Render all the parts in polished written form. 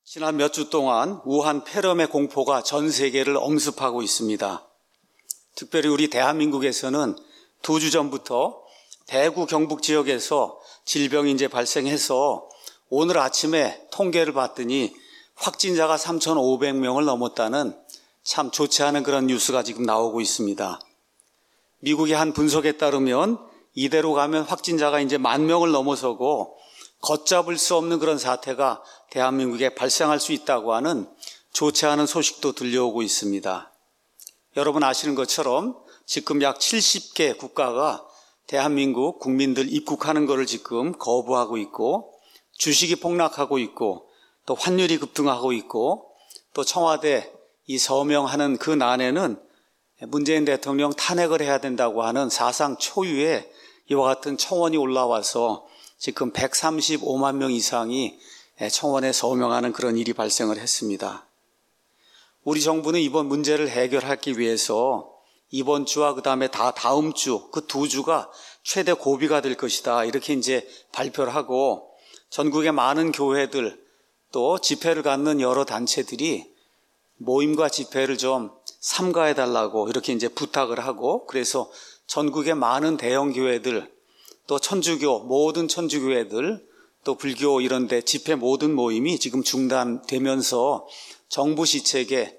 지난 몇 주 동안 우한 폐렴의 공포가 전 세계를 엄습하고 있습니다. 특별히 우리 대한민국에서는 2주 전부터 대구 경북 지역에서 질병이 이제 발생해서 오늘 아침에 통계를 봤더니 확진자가 3,500명을 넘었다는 참 좋지 않은 그런 뉴스가 지금 나오고 있습니다. 미국의 한 분석에 따르면 이대로 가면 확진자가 이제 10,000명을 넘어서고 걷잡을 수 없는 그런 사태가 대한민국에 발생할 수 있다고 하는 좋지 않은 소식도 들려오고 있습니다. 여러분 아시는 것처럼 지금 약 70개 국가가 대한민국 국민들 입국하는 것을 지금 거부하고 있고, 주식이 폭락하고 있고, 또 환율이 급등하고 있고, 또 청와대 이 서명하는 그 난에는 문재인 대통령 탄핵을 해야 된다고 하는 사상 초유의 이와 같은 청원이 올라와서 지금 135만 명 이상이 청원에 서명하는 그런 일이 발생을 했습니다. 우리 정부는 이번 문제를 해결하기 위해서 이번 주와 그 다음에 다음 주, 그 2주가 최대 고비가 될 것이다, 이렇게 이제 발표를 하고, 전국의 많은 교회들 또 집회를 갖는 여러 단체들이 모임과 집회를 좀 삼가해 달라고 이렇게 이제 부탁을 하고, 그래서 전국의 많은 대형 교회들 또 천주교, 모든 천주교회들 또 불교 이런 데 집회 모든 모임이 지금 중단되면서 정부 시책에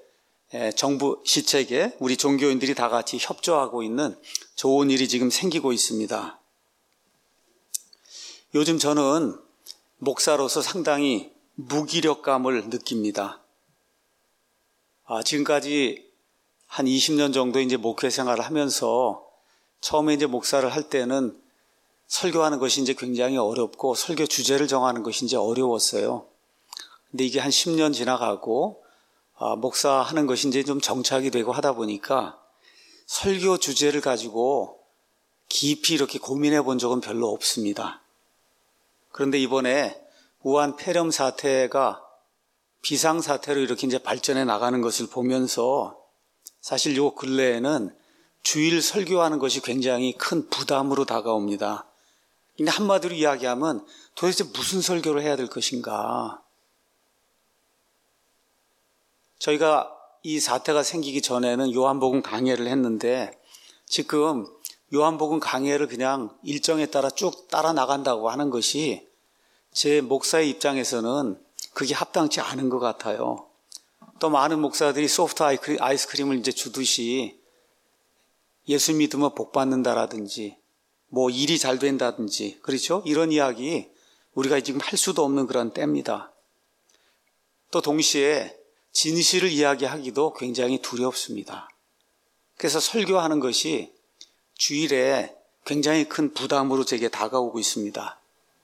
우리 종교인들이 다 같이 협조하고 있는 좋은 일이 지금 생기고 있습니다. 요즘 저는 목사로서 상당히 무기력감을 느낍니다. 지금까지 한 20년 정도 이제 목회 생활을 하면서 처음에 이제 목사를 할 때는 설교하는 것이 이제 굉장히 어렵고 설교 주제를 정하는 것이 이제 어려웠어요. 근데 이게 한 10년 지나가고 목사하는 것이 이제 좀 정착이 되고 하다 보니까 설교 주제를 가지고 깊이 이렇게 고민해 본 적은 별로 없습니다. 그런데 이번에 우한 폐렴 사태가 비상사태로 이렇게 이제 발전해 나가는 것을 보면서 사실 요 근래에는 주일 설교하는 것이 굉장히 큰 부담으로 다가옵니다. 근데 한마디로 이야기하면 도대체 무슨 설교를 해야 될 것인가? 저희가 이 사태가 생기기 전에는 요한복음 강해를 했는데 지금 요한복음 강해를 그냥 일정에 따라 쭉 따라 나간다고 하는 것이 제 목사의 입장에서는 그게 합당치 않은 것 같아요. 또 많은 목사들이 소프트 아이스크림을 이제 주듯이 예수 믿으면 복 받는다라든지 뭐 일이 잘 된다든지, 그렇죠? 이런 이야기 우리가 지금 할 수도 없는 그런 때입니다. 또 동시에 진실을 이야기하기도 굉장히 두렵습니다. 그래서 설교하는 것이 주일에 굉장히 큰 부담으로 제게 다가오고 있습니다.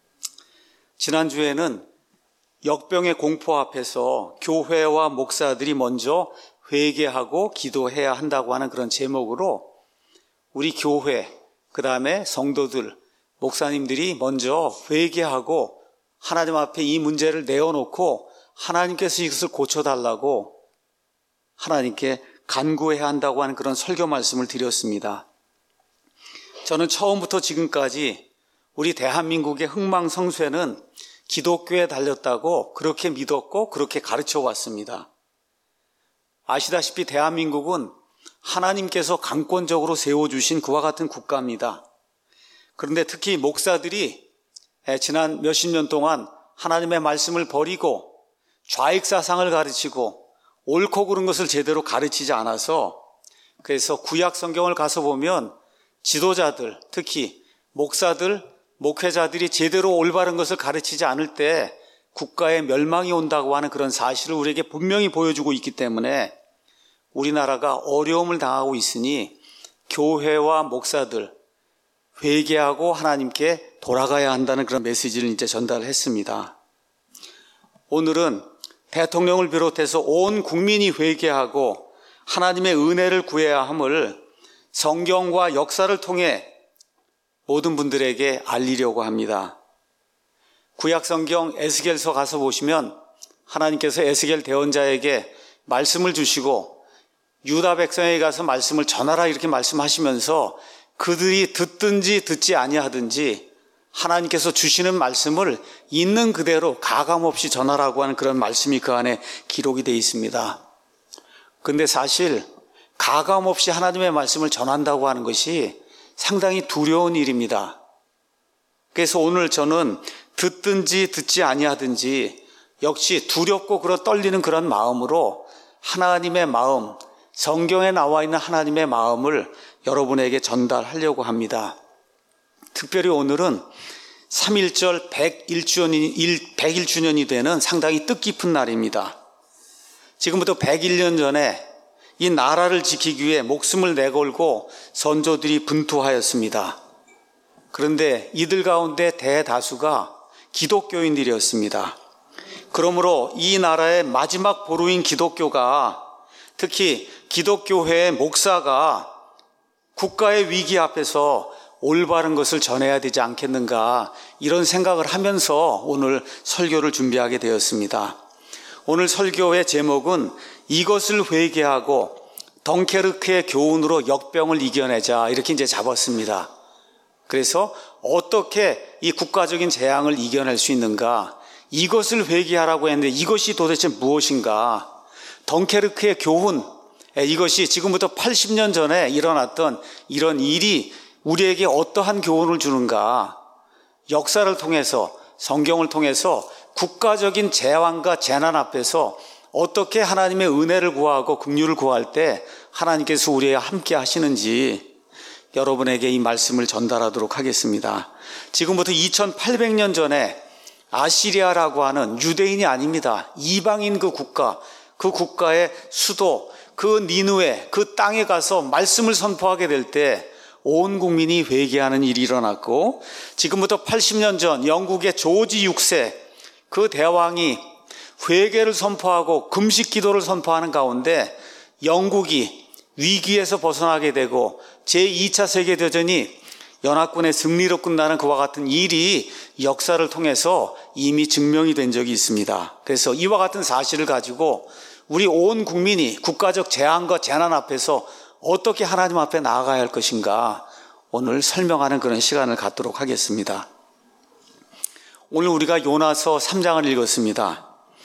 지난주에는 역병의 공포 앞에서 교회와 목사들이 먼저 회개하고 기도해야 한다고 하는 그런 제목으로 우리 교회, 그 다음에 성도들, 목사님들이 먼저 회개하고 하나님 앞에 이 문제를 내어놓고 하나님께서 이것을 고쳐달라고 하나님께 간구해야 한다고 하는 그런 설교 말씀을 드렸습니다. 저는 처음부터 지금까지 우리 대한민국의 흥망성쇠는 기독교에 달렸다고 그렇게 믿었고 그렇게 가르쳐 왔습니다. 아시다시피 대한민국은 하나님께서 강권적으로 세워주신 그와 같은 국가입니다. 그런데 특히 목사들이 지난 몇십 년 동안 하나님의 말씀을 버리고 좌익사상을 가르치고 옳고 그른 것을 제대로 가르치지 않아서, 그래서 구약 성경을 가서 보면 지도자들, 특히 목사들, 목회자들이 제대로 올바른 것을 가르치지 않을 때 국가의 멸망이 온다고 하는 그런 사실을 우리에게 분명히 보여주고 있기 때문에 우리나라가 어려움을 당하고 있으니 교회와 목사들 회개하고 하나님께 돌아가야 한다는 그런 메시지를 이제 전달했습니다. 오늘은 대통령을 비롯해서 온 국민이 회개하고 하나님의 은혜를 구해야 함을 성경과 역사를 통해 모든 분들에게 알리려고 합니다. 구약 성경 에스겔서 가서 보시면 하나님께서 에스겔 대언자에게 말씀을 주시고 유다 백성에게 가서 말씀을 전하라 이렇게 말씀하시면서 그들이 듣든지 듣지 아니하든지 하나님께서 주시는 말씀을 있는 그대로 가감없이 전하라고 하는 그런 말씀이 그 안에 기록이 되어 있습니다. 근데 사실 가감없이 하나님의 말씀을 전한다고 하는 것이 상당히 두려운 일입니다. 그래서 오늘 저는 듣든지 듣지 아니하든지 역시 두렵고 떨리는 그런 마음으로 하나님의 마음, 성경에 나와 있는 하나님의 마음을 여러분에게 전달하려고 합니다. 특별히 오늘은 3.1절 101주년이 되는 상당히 뜻깊은 날입니다. 지금부터 101년 전에 이 나라를 지키기 위해 목숨을 내걸고 선조들이 분투하였습니다. 그런데 이들 가운데 대다수가 기독교인들이었습니다. 그러므로 이 나라의 마지막 보루인 기독교가, 특히 기독교회의 목사가 국가의 위기 앞에서 올바른 것을 전해야 되지 않겠는가, 이런 생각을 하면서 오늘 설교를 준비하게 되었습니다. 오늘 설교의 제목은 이것을 회개하고 덩케르크의 교훈으로 역병을 이겨내자, 이렇게 이제 잡았습니다. 그래서 어떻게 이 국가적인 재앙을 이겨낼 수 있는가, 이것을 회개하라고 했는데 이것이 도대체 무엇인가, 덩케르크의 교훈, 이것이 지금부터 80년 전에 일어났던 이런 일이 우리에게 어떠한 교훈을 주는가, 역사를 통해서, 성경을 통해서 국가적인 재앙과 재난 앞에서 어떻게 하나님의 은혜를 구하고 긍휼을 구할 때 하나님께서 우리와 함께 하시는지 여러분에게 이 말씀을 전달하도록 하겠습니다. 지금부터 2800년 전에 아시리아라고 하는 유대인이 아닙니다. 이방인 그 국가의 수도, 그 니느웨, 그 땅에 가서 말씀을 선포하게 될 때 온 국민이 회개하는 일이 일어났고, 지금부터 80년 전 영국의 조지 6세 그 대왕이 회개를 선포하고 금식 기도를 선포하는 가운데 영국이 위기에서 벗어나게 되고 제2차 세계대전이 연합군의 승리로 끝나는 그와 같은 일이 역사를 통해서 이미 증명이 된 적이 있습니다. 그래서 이와 같은 사실을 가지고 우리 온 국민이 국가적 재앙과 재난 앞에서 어떻게 하나님 앞에 나아가야 할 것인가, 오늘 설명하는 그런 시간을 갖도록 하겠습니다. 오늘 우리가 요나서 3장을 읽었습니다.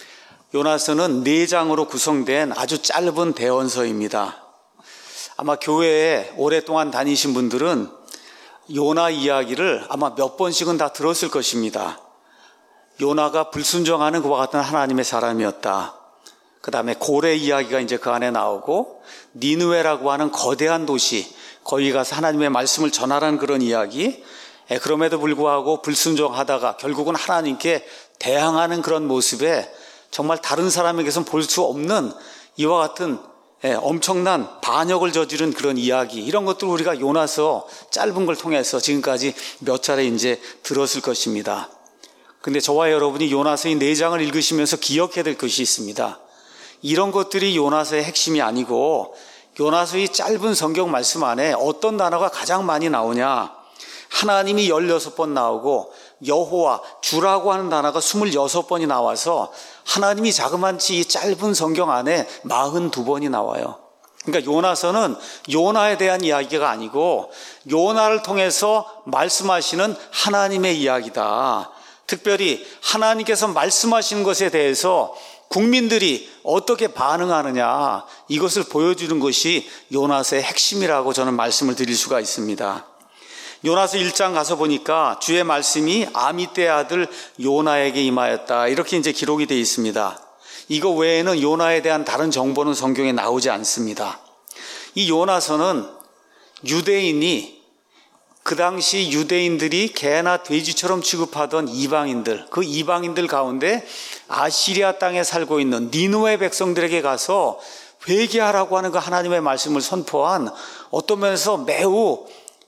요나서는 4장으로 구성된 아주 짧은 대원서입니다. 아마 교회에 오랫동안 다니신 분들은 요나 이야기를 아마 몇 번씩은 다 들었을 것입니다. 요나가 불순종하는 그와 같은 하나님의 사람이었다. 그 다음에 고래 이야기가 이제 그 안에 나오고, 니느웨라고 하는 거대한 도시, 거기 가서 하나님의 말씀을 전하라는 그런 이야기, 그럼에도 불구하고 불순종하다가 결국은 하나님께 대항하는 그런 모습에 정말 다른 사람에게서는 볼 수 없는 이와 같은 엄청난 반역을 저지른 그런 이야기, 이런 것들 우리가 요나서 짧은 걸 통해서 지금까지 몇 차례 이제 들었을 것입니다. 근데 저와 여러분이 요나서의 4장을 읽으시면서 기억해야 될 것이 있습니다. 이런 것들이 요나서의 핵심이 아니고, 요나서의 짧은 성경 말씀 안에 어떤 단어가 가장 많이 나오냐, 하나님이 16번 나오고 여호와, 주라고 하는 단어가 26번이 나와서 하나님이 자그마치 이 짧은 성경 안에 42번이 나와요. 그러니까 요나서는 요나에 대한 이야기가 아니고 요나를 통해서 말씀하시는 하나님의 이야기다. 특별히 하나님께서 말씀하시는 것에 대해서 국민들이 어떻게 반응하느냐, 이것을 보여주는 것이 요나서의 핵심이라고 저는 말씀을 드릴 수가 있습니다. 요나서 1장 가서 보니까 주의 말씀이 아미떼의 아들 요나에게 임하였다, 이렇게 이제 기록이 되어 있습니다. 이거 외에는 요나에 대한 다른 정보는 성경에 나오지 않습니다. 이 요나서는 유대인이, 그 당시 유대인들이 개나 돼지처럼 취급하던 이방인들, 그 이방인들 가운데 아시리아 땅에 살고 있는 니느웨 백성들에게 가서 회개하라고 하는 그 하나님의 말씀을 선포한, 어떤 면에서 매우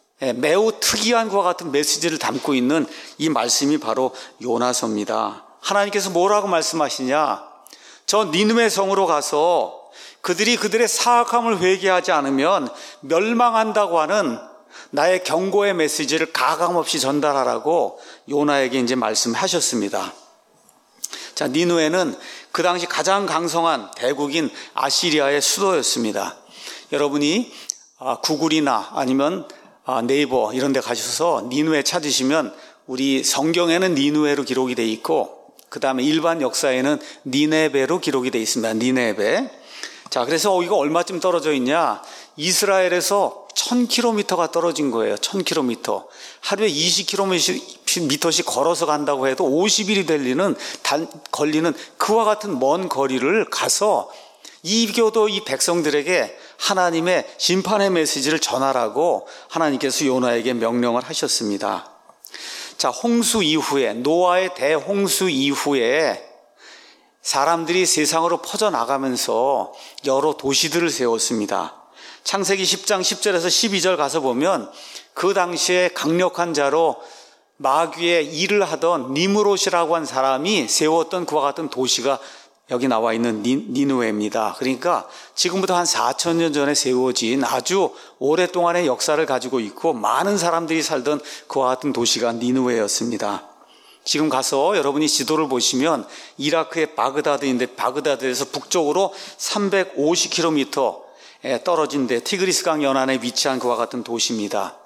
특이한 것과 같은 메시지를 담고 있는 이 말씀이 바로 요나서입니다. 하나님께서 뭐라고 말씀하시냐, 저 니느웨 성으로 가서 그들이 그들의 사악함을 회개하지 않으면 멸망한다고 하는 나의 경고의 메시지를 가감없이 전달하라고 요나에게 이제 말씀하셨습니다. 자, 니느웨는 그 당시 가장 강성한 대국인 아시리아의 수도였습니다. 여러분이 구글이나 아니면 네이버 이런 데 가셔서 니느웨 찾으시면 우리 성경에는 니느웨로 기록이 돼 있고 그 다음에 일반 역사에는 니네베로 기록이 돼 있습니다. 니네베. 자, 그래서 이거 얼마쯤 떨어져 있냐? 이스라엘에서 1000km가 떨어진 거예요. 1000km. 하루에 20km씩 걸어서 간다고 해도 50일이 걸리는 그와 같은 먼 거리를 가서 이겨도 이 백성들에게 하나님의 심판의 메시지를 전하라고 하나님께서 요나에게 명령을 하셨습니다. 자, 홍수 이후에, 노아의 대홍수 이후에 사람들이 세상으로 퍼져나가면서 여러 도시들을 세웠습니다. 창세기 10장 10절에서 12절 가서 보면 그 당시에 강력한 자로 마귀의 일을 하던 니므롯이라고 한 사람이 세웠던 그와 같은 도시가 여기 나와 있는 니느웨입니다. 그러니까 지금부터 한 4,000년 전에 세워진 아주 오랫동안의 역사를 가지고 있고 많은 사람들이 살던 그와 같은 도시가 니느웨였습니다. 지금 가서 여러분이 지도를 보시면 이라크의 바그다드인데 바그다드에서 북쪽으로 350km 떨어진 데 티그리스강 연안에 위치한 그와 같은 도시입니다.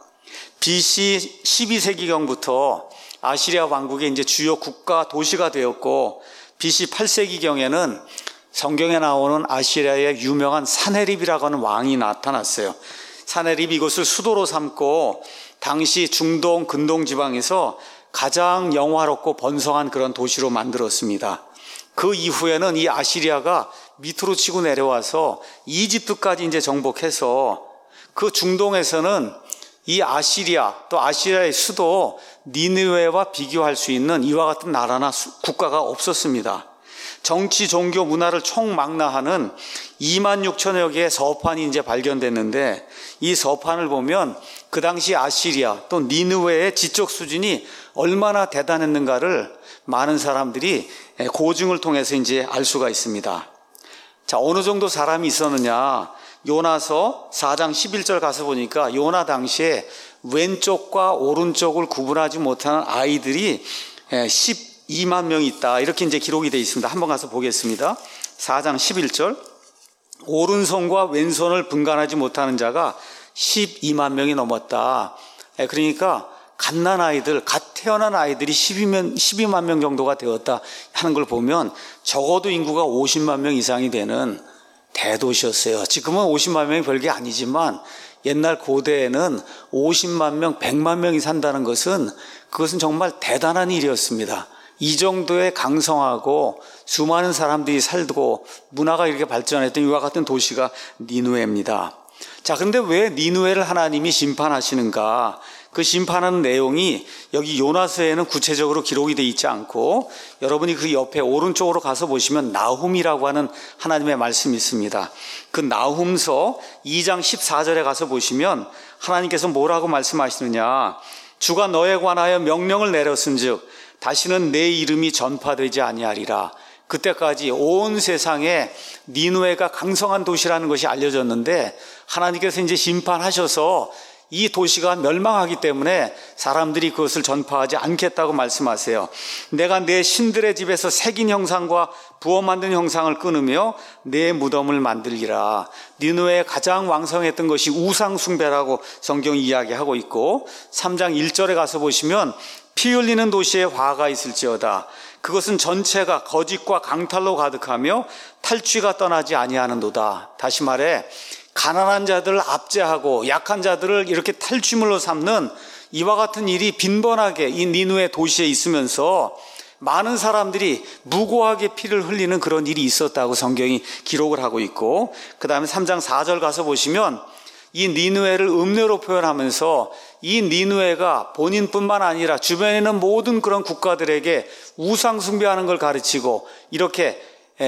BC 12세기경부터 아시리아 왕국의 이제 주요 국가 도시가 되었고 BC 8세기경에는 성경에 나오는 아시리아의 유명한 사네립이라고 하는 왕이 나타났어요. 사네립이 이곳을 수도로 삼고 당시 중동 근동 지방에서 가장 영화롭고 번성한 그런 도시로 만들었습니다. 그 이후에는 이 아시리아가 밑으로 치고 내려와서 이집트까지 이제 정복해서 그 중동에서는 이 아시리아 또 아시리아의 수도 니느웨와 비교할 수 있는 이와 같은 나라나 국가가 없었습니다. 정치, 종교, 문화를 총망라하는 26,000여 개의 서판이 이제 발견됐는데 이 서판을 보면 그 당시 아시리아 또 니느웨의 지적 수준이 얼마나 대단했는가를 많은 사람들이 고증을 통해서 이제 알 수가 있습니다. 자, 어느 정도 사람이 있었느냐? 요나서 4장 11절 가서 보니까 요나 당시에 왼쪽과 오른쪽을 구분하지 못하는 아이들이 12만 명이 있다. 이렇게 이제 기록이 되어 있습니다. 한번 가서 보겠습니다. 4장 11절. 오른손과 왼손을 분간하지 못하는 자가 12만 명이 넘었다. 그러니까 갓난아이들, 갓 태어난 아이들이 12만 명 정도가 되었다 하는 걸 보면 적어도 인구가 50만 명 이상이 되는 대도시였어요. 지금은 50만 명이 별게 아니지만 옛날 고대에는 50만 명, 100만 명이 산다는 그것은 정말 대단한 일이었습니다. 이 정도의 강성하고 수많은 사람들이 살고 문화가 이렇게 발전했던 이와 같은 도시가 니느웨입니다. 자, 그런데 왜 니느웨를 하나님이 심판하시는가? 그 심판하는 내용이 여기 요나서에는 구체적으로 기록이 되어 있지 않고 여러분이 그 옆에 오른쪽으로 가서 보시면 나훔이라고 하는 하나님의 말씀이 있습니다. 그 나훔서 2장 14절에 가서 보시면 하나님께서 뭐라고 말씀하시느냐? 주가 너에 관하여 명령을 내렸은즉 다시는 내 이름이 전파되지 아니하리라. 그때까지 온 세상에 니느웨가 강성한 도시라는 것이 알려졌는데 하나님께서 이제 심판하셔서 이 도시가 멸망하기 때문에 사람들이 그것을 전파하지 않겠다고 말씀하세요. 내가 내 신들의 집에서 새긴 형상과 부어 만든 형상을 끊으며 내 무덤을 만들리라. 니느웨에 가장 왕성했던 것이 우상 숭배라고 성경이 이야기하고 있고 3장 1절에 가서 보시면 피 흘리는 도시에 화가 있을지어다. 그것은 전체가 거짓과 강탈로 가득하며 탈취가 떠나지 아니하는도다. 다시 말해 가난한 자들을 압제하고 약한 자들을 이렇게 탈취물로 삼는 이와 같은 일이 빈번하게 이 니느웨 도시에 있으면서 많은 사람들이 무고하게 피를 흘리는 그런 일이 있었다고 성경이 기록을 하고 있고 그 다음에 3장 4절 가서 보시면 이 니느웨를 음료로 표현하면서 이 니느웨가 본인뿐만 아니라 주변에 있는 모든 그런 국가들에게 우상 숭배하는 걸 가르치고 이렇게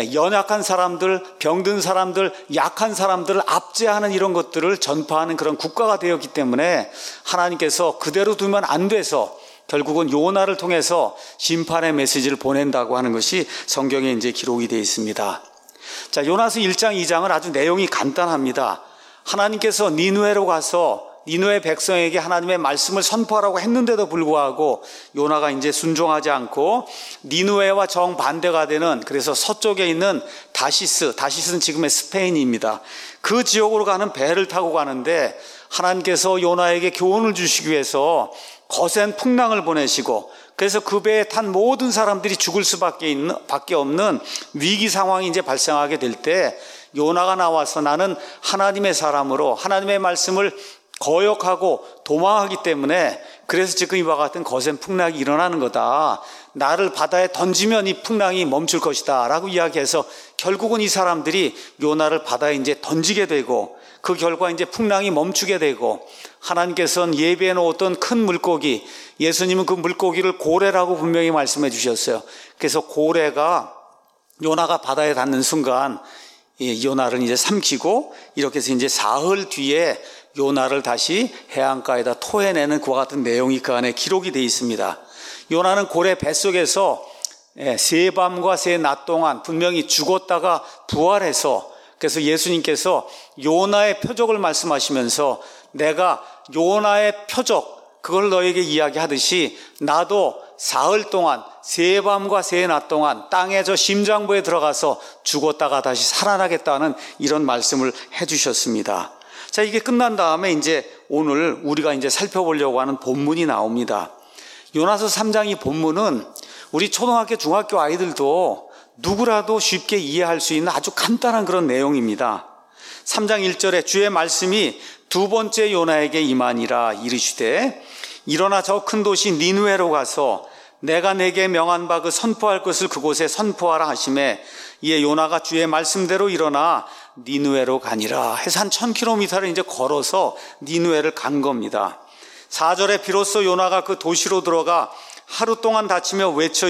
연약한 사람들, 병든 사람들, 약한 사람들을 압제하는 이런 것들을 전파하는 그런 국가가 되었기 때문에 하나님께서 그대로 두면 안 돼서 결국은 요나를 통해서 심판의 메시지를 보낸다고 하는 것이 성경에 이제 기록이 되어 있습니다. 자, 요나서 1장, 2장은 아주 내용이 간단합니다. 하나님께서 니느웨로 가서 니느웨 백성에게 하나님의 말씀을 선포하라고 했는데도 불구하고 요나가 이제 순종하지 않고 니느웨와 정반대가 되는 그래서 서쪽에 있는 다시스는 지금의 스페인입니다. 그 지역으로 가는 배를 타고 가는데 하나님께서 요나에게 교훈을 주시기 위해서 거센 풍랑을 보내시고 그래서 그 배에 탄 모든 사람들이 죽을 수밖에 없는 위기 상황이 이제 발생하게 될 때 요나가 나와서 나는 하나님의 사람으로 하나님의 말씀을 거역하고 도망하기 때문에 그래서 지금 이와 같은 거센 풍랑이 일어나는 거다. 나를 바다에 던지면 이 풍랑이 멈출 것이다 라고 이야기해서 결국은 이 사람들이 요나를 바다에 이제 던지게 되고 그 결과 이제 풍랑이 멈추게 되고 하나님께서는 예비해 놓았던 큰 물고기, 예수님은 그 물고기를 고래라고 분명히 말씀해 주셨어요. 그래서 고래가 요나가 바다에 닿는 순간 요나를 이제 삼키고 이렇게 해서 이제 사흘 뒤에 요나를 다시 해안가에다 토해내는 그와 같은 내용이 그 안에 기록이 되어 있습니다. 요나는 고래 뱃속에서 세 밤과 세 낮 동안 분명히 죽었다가 부활해서 그래서 예수님께서 요나의 표적을 말씀하시면서 내가 요나의 표적 그걸 너에게 이야기하듯이 나도 사흘 동안 세 밤과 세 낮 동안 땅의 저 심장부에 들어가서 죽었다가 다시 살아나겠다는 이런 말씀을 해주셨습니다. 자, 이게 끝난 다음에 이제 오늘 우리가 이제 살펴보려고 하는 본문이 나옵니다. 요나서 3장 이 본문은 우리 초등학교, 중학교 아이들도 누구라도 쉽게 이해할 수 있는 아주 간단한 그런 내용입니다. 3장 1절에 주의 말씀이 두 번째 요나에게 임하니라 이르시되 일어나 저 큰 도시 니느웨로 가서 내가 내게 명한 바 그 선포할 것을 그곳에 선포하라 하시매 이에 요나가 주의 말씀대로 일어나 니느웨로 가니라 해서 한 1000km를 이제 걸어서 니느웨를 간 겁니다. 4절에 비로소 요나가 그 도시로 들어가 하루 동안 다니며 외쳐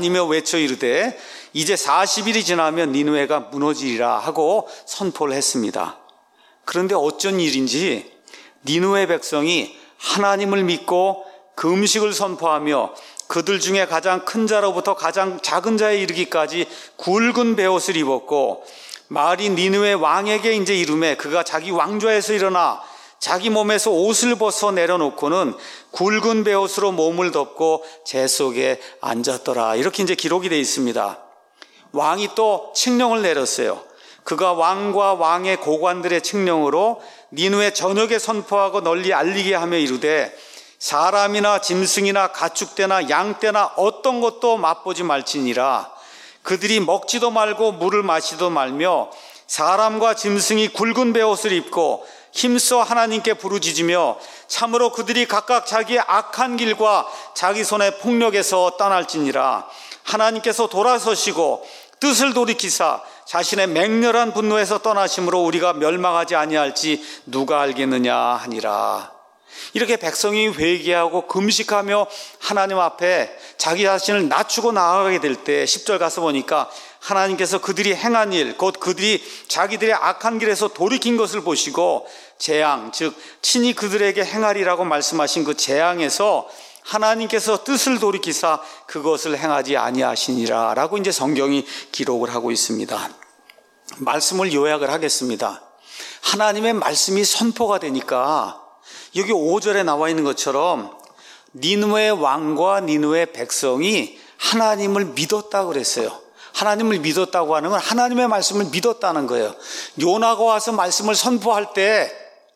이르되 이제 40일이 지나면 니느웨가 무너지리라 하고 선포를 했습니다. 그런데 어쩐 일인지 니느웨 백성이 하나님을 믿고 그 음식을 선포하며 그들 중에 가장 큰 자로부터 가장 작은 자에 이르기까지 굵은 베옷을 입었고 말이 니느웨 왕에게 이제 이르매 그가 자기 왕좌에서 일어나 자기 몸에서 옷을 벗어 내려놓고는 굵은 베옷으로 몸을 덮고 재 속에 앉았더라. 이렇게 이제 기록이 되어 있습니다. 왕이 또 칙령을 내렸어요. 그가 왕과 왕의 고관들의 칙령으로 니느웨 전역에 선포하고 널리 알리게 하며 이르되 사람이나 짐승이나 가축대나 양떼나 어떤 것도 맛보지 말지니라. 그들이 먹지도 말고 물을 마시도 말며 사람과 짐승이 굵은 베옷을 입고 힘써 하나님께 부르짖으며 참으로 그들이 각각 자기의 악한 길과 자기 손의 폭력에서 떠날지니라. 하나님께서 돌아서시고 뜻을 돌이키사 자신의 맹렬한 분노에서 떠나심으로 우리가 멸망하지 아니할지 누가 알겠느냐 하니라. 이렇게 백성이 회개하고 금식하며 하나님 앞에 자기 자신을 낮추고 나아가게 될 때 10절 가서 보니까 하나님께서 그들이 행한 일, 곧 그들이 자기들의 악한 길에서 돌이킨 것을 보시고 재앙, 즉 친히 그들에게 행하리라고 말씀하신 그 재앙에서 하나님께서 뜻을 돌이키사 그것을 행하지 아니하시니라 라고 이제 성경이 기록을 하고 있습니다. 말씀을 요약을 하겠습니다. 하나님의 말씀이 선포가 되니까 여기 5절에 나와 있는 것처럼 니느웨 왕과 니느웨 백성이 하나님을 믿었다고 그랬어요. 하나님을 믿었다고 하는 건 하나님의 말씀을 믿었다는 거예요. 요나가 와서 말씀을 선포할 때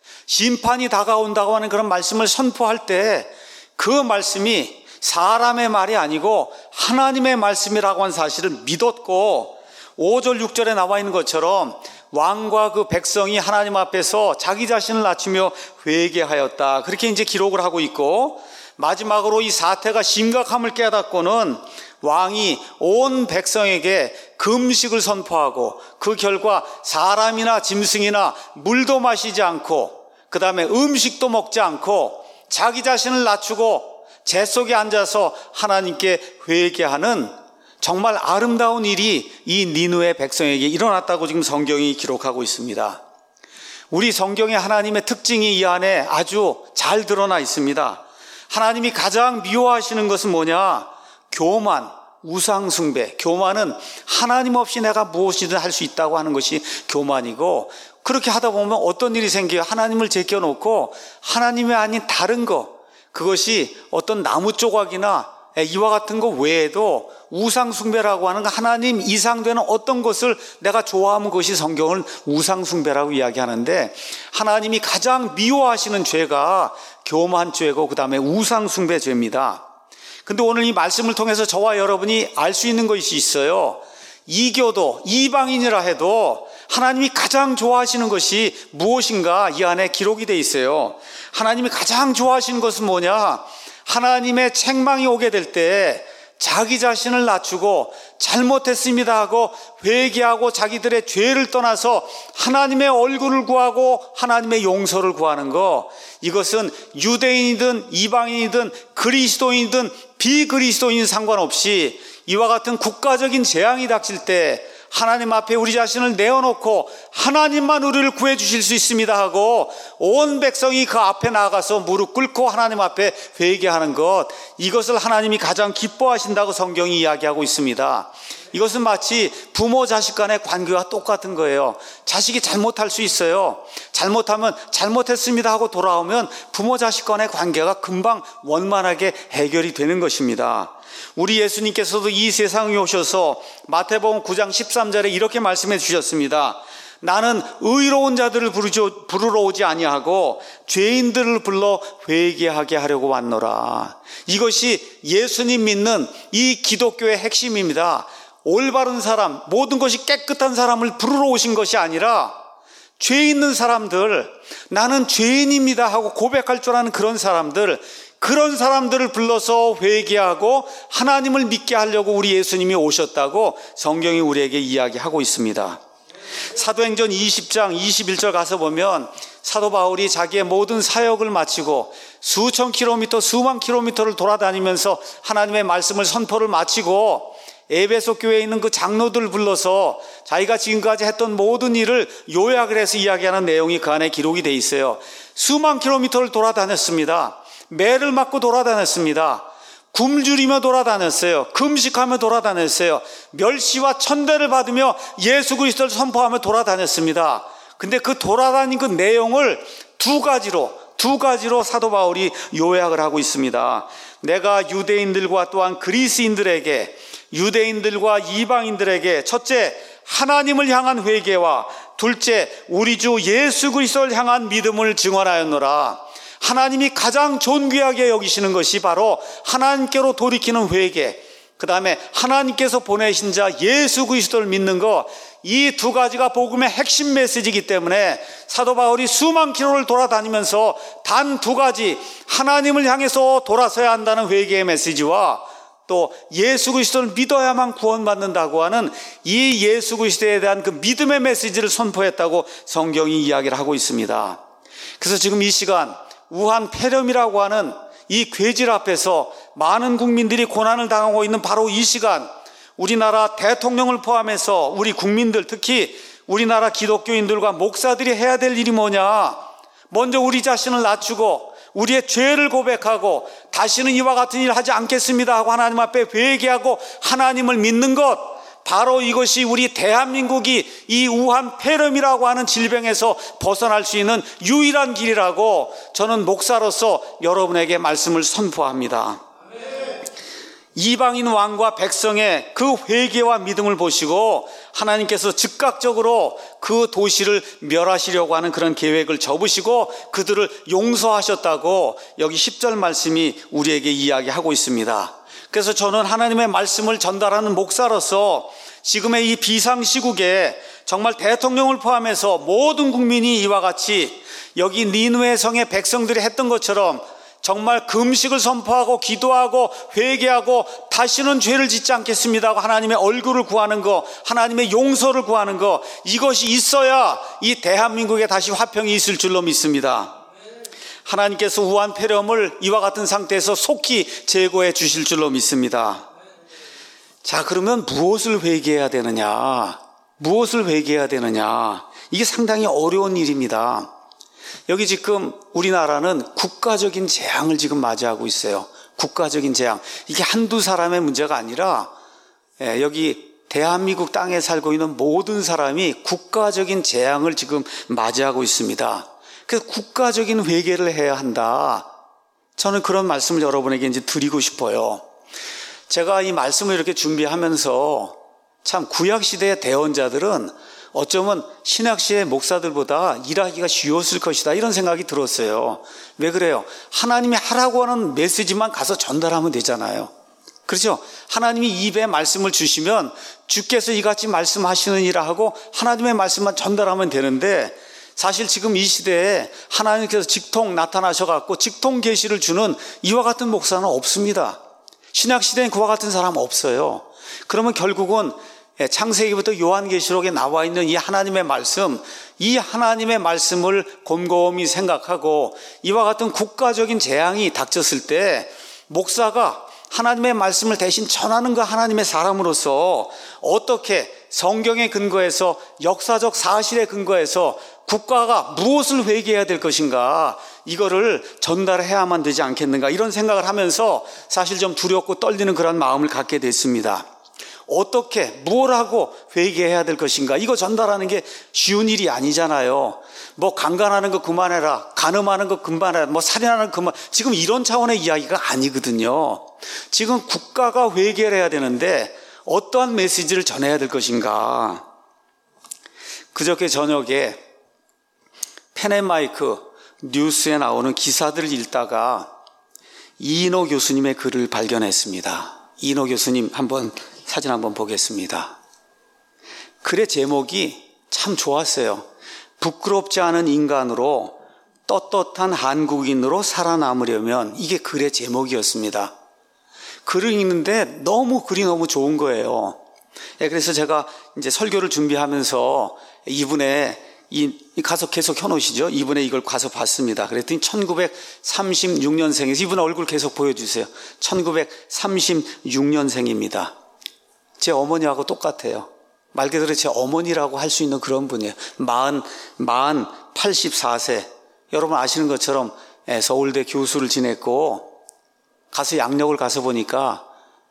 심판이 다가온다고 하는 그런 말씀을 선포할 때 그 말씀이 사람의 말이 아니고 하나님의 말씀이라고 하는 사실을 믿었고 5절 6절에 나와 있는 것처럼 왕과 그 백성이 하나님 앞에서 자기 자신을 낮추며 회개하였다. 그렇게 이제 기록을 하고 있고 마지막으로 이 사태가 심각함을 깨닫고는 왕이 온 백성에게 금식을 선포하고 그 결과 사람이나 짐승이나 물도 마시지 않고 그 다음에 음식도 먹지 않고 자기 자신을 낮추고 재 속에 앉아서 하나님께 회개하는 정말 아름다운 일이 이 니느웨 백성에게 일어났다고 지금 성경이 기록하고 있습니다. 우리 성경의 하나님의 특징이 이 안에 아주 잘 드러나 있습니다. 하나님이 가장 미워하시는 것은 뭐냐? 교만, 우상숭배. 교만은 하나님 없이 내가 무엇이든 할 수 있다고 하는 것이 교만이고 그렇게 하다 보면 어떤 일이 생겨요? 하나님을 제껴놓고 하나님이 아닌 다른 것, 그것이 어떤 나무 조각이나 이와 같은 것 외에도 우상숭배라고 하는 하나님 이상되는 어떤 것을 내가 좋아하는 것이 성경을 우상숭배라고 이야기하는데, 하나님이 가장 미워하시는 죄가 교만 죄고 그 다음에 우상숭배 죄입니다. 근데 오늘 이 말씀을 통해서 저와 여러분이 알 수 있는 것이 있어요. 이교도 이방인이라 해도 하나님이 가장 좋아하시는 것이 무엇인가 이 안에 기록이 돼 있어요. 하나님이 가장 좋아하시는 것은 뭐냐? 하나님의 책망이 오게 될 때 자기 자신을 낮추고 잘못했습니다 하고 회개하고 자기들의 죄를 떠나서 하나님의 얼굴을 구하고 하나님의 용서를 구하는 것, 이것은 유대인이든 이방인이든 그리스도인이든 비그리스도인 상관없이 이와 같은 국가적인 재앙이 닥칠 때 하나님 앞에 우리 자신을 내어놓고 하나님만 우리를 구해 주실 수 있습니다 하고 온 백성이 그 앞에 나가서 무릎 꿇고 하나님 앞에 회개하는 것, 이것을 하나님이 가장 기뻐하신다고 성경이 이야기하고 있습니다. 이것은 마치 부모 자식 간의 관계와 똑같은 거예요. 자식이 잘못할 수 있어요. 잘못하면 잘못했습니다 하고 돌아오면 부모 자식 간의 관계가 금방 원만하게 해결이 되는 것입니다. 우리 예수님께서도 이 세상에 오셔서 마태복음 9장 13절에 이렇게 말씀해 주셨습니다. 나는 의로운 자들을 부르러 오지 아니하고 죄인들을 불러 회개하게 하려고 왔노라. 이것이 예수님 믿는 이 기독교의 핵심입니다. 올바른 사람, 모든 것이 깨끗한 사람을 부르러 오신 것이 아니라 죄 있는 사람들, 나는 죄인입니다 하고 고백할 줄 아는 그런 사람들을 불러서 회개하고 하나님을 믿게 하려고 우리 예수님이 오셨다고 성경이 우리에게 이야기하고 있습니다. 사도행전 20장 21절 가서 보면 사도 바울이 자기의 모든 사역을 마치고 수천 킬로미터, 수만 킬로미터를 돌아다니면서 하나님의 말씀을 선포를 마치고 에베소 교회에 있는 그 장로들을 불러서 자기가 지금까지 했던 모든 일을 요약을 해서 이야기하는 내용이 그 안에 기록이 돼 있어요. 수만 킬로미터를 돌아다녔습니다. 매를 맞고 돌아다녔습니다. 굶주리며 돌아다녔어요. 금식하며 돌아다녔어요. 멸시와 천대를 받으며 예수 그리스도를 선포하며 돌아다녔습니다. 근데 그 돌아다닌 그 내용을 두 가지로 사도 바울이 요약을 하고 있습니다. 내가 유대인들과 또한 그리스인들에게, 유대인들과 이방인들에게 첫째, 하나님을 향한 회개와 둘째, 우리 주 예수 그리스도를 향한 믿음을 증언하였노라. 하나님이 가장 존귀하게 여기시는 것이 바로 하나님께로 돌이키는 회개, 그 다음에 하나님께서 보내신 자 예수 그리스도를 믿는 것, 이 두 가지가 복음의 핵심 메시지이기 때문에 사도 바울이 수만 킬로를 돌아다니면서 단 두 가지, 하나님을 향해서 돌아서야 한다는 회개의 메시지와 또 예수 그리스도를 믿어야만 구원받는다고 하는 이 예수 그리스도에 대한 그 믿음의 메시지를 선포했다고 성경이 이야기를 하고 있습니다. 그래서 지금 이 시간 우한 폐렴이라고 하는 이 괴질 앞에서 많은 국민들이 고난을 당하고 있는 바로 이 시간, 우리나라 대통령을 포함해서 우리 국민들, 특히 우리나라 기독교인들과 목사들이 해야 될 일이 뭐냐? 먼저 우리 자신을 낮추고 우리의 죄를 고백하고 다시는 이와 같은 일을 하지 않겠습니다 하고 하나님 앞에 회개하고 하나님을 믿는 것, 바로 이것이 우리 대한민국이 이 우한 폐렴이라고 하는 질병에서 벗어날 수 있는 유일한 길이라고 저는 목사로서 여러분에게 말씀을 선포합니다. 이방인 왕과 백성의 그 회개와 믿음을 보시고 하나님께서 즉각적으로 그 도시를 멸하시려고 하는 그런 계획을 접으시고 그들을 용서하셨다고 여기 10절 말씀이 우리에게 이야기하고 있습니다. 그래서 저는 하나님의 말씀을 전달하는 목사로서 지금의 이 비상시국에 정말 대통령을 포함해서 모든 국민이 이와 같이 여기 니느웨 성의 백성들이 했던 것처럼 정말 금식을 선포하고 기도하고 회개하고 다시는 죄를 짓지 않겠습니다 하고 하나님의 얼굴을 구하는 것, 하나님의 용서를 구하는 것, 이것이 있어야 이 대한민국에 다시 화평이 있을 줄로 믿습니다. 하나님께서 우한 폐렴을 이와 같은 상태에서 속히 제거해 주실 줄로 믿습니다. 자, 그러면 무엇을 회개해야 되느냐? 무엇을 회개해야 되느냐? 이게 상당히 어려운 일입니다. 여기 지금 우리나라는 국가적인 재앙을 지금 맞이하고 있어요. 국가적인 재앙. 이게 한두 사람의 문제가 아니라 여기 대한민국 땅에 살고 있는 모든 사람이 국가적인 재앙을 지금 맞이하고 있습니다. 그래서 국가적인 회개를 해야 한다. 저는 그런 말씀을 여러분에게 이제 드리고 싶어요. 제가 이 말씀을 이렇게 준비하면서 참 구약시대의 대언자들은 어쩌면 신약시대 목사들보다 일하기가 쉬웠을 것이다 이런 생각이 들었어요. 왜 그래요? 하나님이 하라고 하는 메시지만 가서 전달하면 되잖아요. 그렇죠? 하나님이 입에 말씀을 주시면 주께서 이같이 말씀하시느니라 하고 하나님의 말씀만 전달하면 되는데, 사실 지금 이 시대에 하나님께서 직통 나타나셔갖고 직통 계시를 주는 이와 같은 목사는 없습니다. 신약시대엔 그와 같은 사람 없어요. 그러면 결국은 창세기부터 요한계시록에 나와 있는 이 하나님의 말씀, 이 하나님의 말씀을 곰곰이 생각하고 이와 같은 국가적인 재앙이 닥쳤을 때 목사가 하나님의 말씀을 대신 전하는 그 하나님의 사람으로서 어떻게 성경에 근거해서 역사적 사실에 근거해서 국가가 무엇을 회개해야 될 것인가, 이거를 전달해야만 되지 않겠는가, 이런 생각을 하면서 사실 좀 두렵고 떨리는 그런 마음을 갖게 됐습니다. 어떻게 뭘 하고 회개해야 될 것인가, 이거 전달하는 게 쉬운 일이 아니잖아요. 뭐 강간하는 거 그만해라, 간음하는 거 그만해라, 뭐 살인하는 거 그만, 지금 이런 차원의 이야기가 아니거든요. 지금 국가가 회개를 해야 되는데 어떠한 메시지를 전해야 될 것인가. 그저께 저녁에 펜앤마이크 뉴스에 나오는 기사들을 읽다가 이인호 교수님의 글을 발견했습니다. 이인호 교수님 사진 한번 보겠습니다. 글의 제목이 참 좋았어요. 부끄럽지 않은 인간으로 떳떳한 한국인으로 살아남으려면, 이게 글의 제목이었습니다. 글을 읽는데 글이 너무 좋은 거예요. 그래서 제가 이제 설교를 준비하면서 이분의 가서 계속 켜놓으시죠. 이분의 이걸 가서 봤습니다. 그랬더니 1936년생에서 이분 얼굴 계속 보여주세요. 1936년생입니다. 제 어머니하고 똑같아요. 말 그대로 제 어머니라고 할 수 있는 그런 분이에요. 84세. 여러분 아시는 것처럼 서울대 교수를 지냈고, 가서 양력을 가서 보니까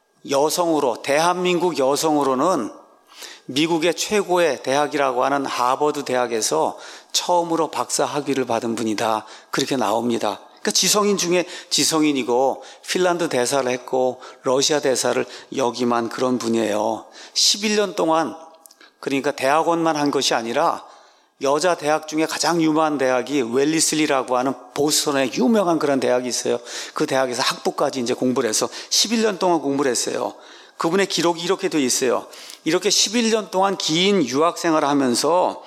여성으로, 대한민국 여성으로는 미국의 최고의 대학이라고 하는 하버드 대학에서 처음으로 박사 학위를 받은 분이다, 그렇게 나옵니다. 그러니까 지성인 중에 지성인이고 핀란드 대사를 했고 러시아 대사를 역임한 그런 분이에요. 11년 동안, 그러니까 대학원만 한 것이 아니라 여자 대학 중에 가장 유명한 대학이 웰리슬리라고 하는 보스턴에 유명한 그런 대학이 있어요. 그 대학에서 학부까지 이제 공부를 해서 11년 동안 공부를 했어요. 그분의 기록이 이렇게 되어 있어요. 이렇게 11년 동안 긴 유학 생활을 하면서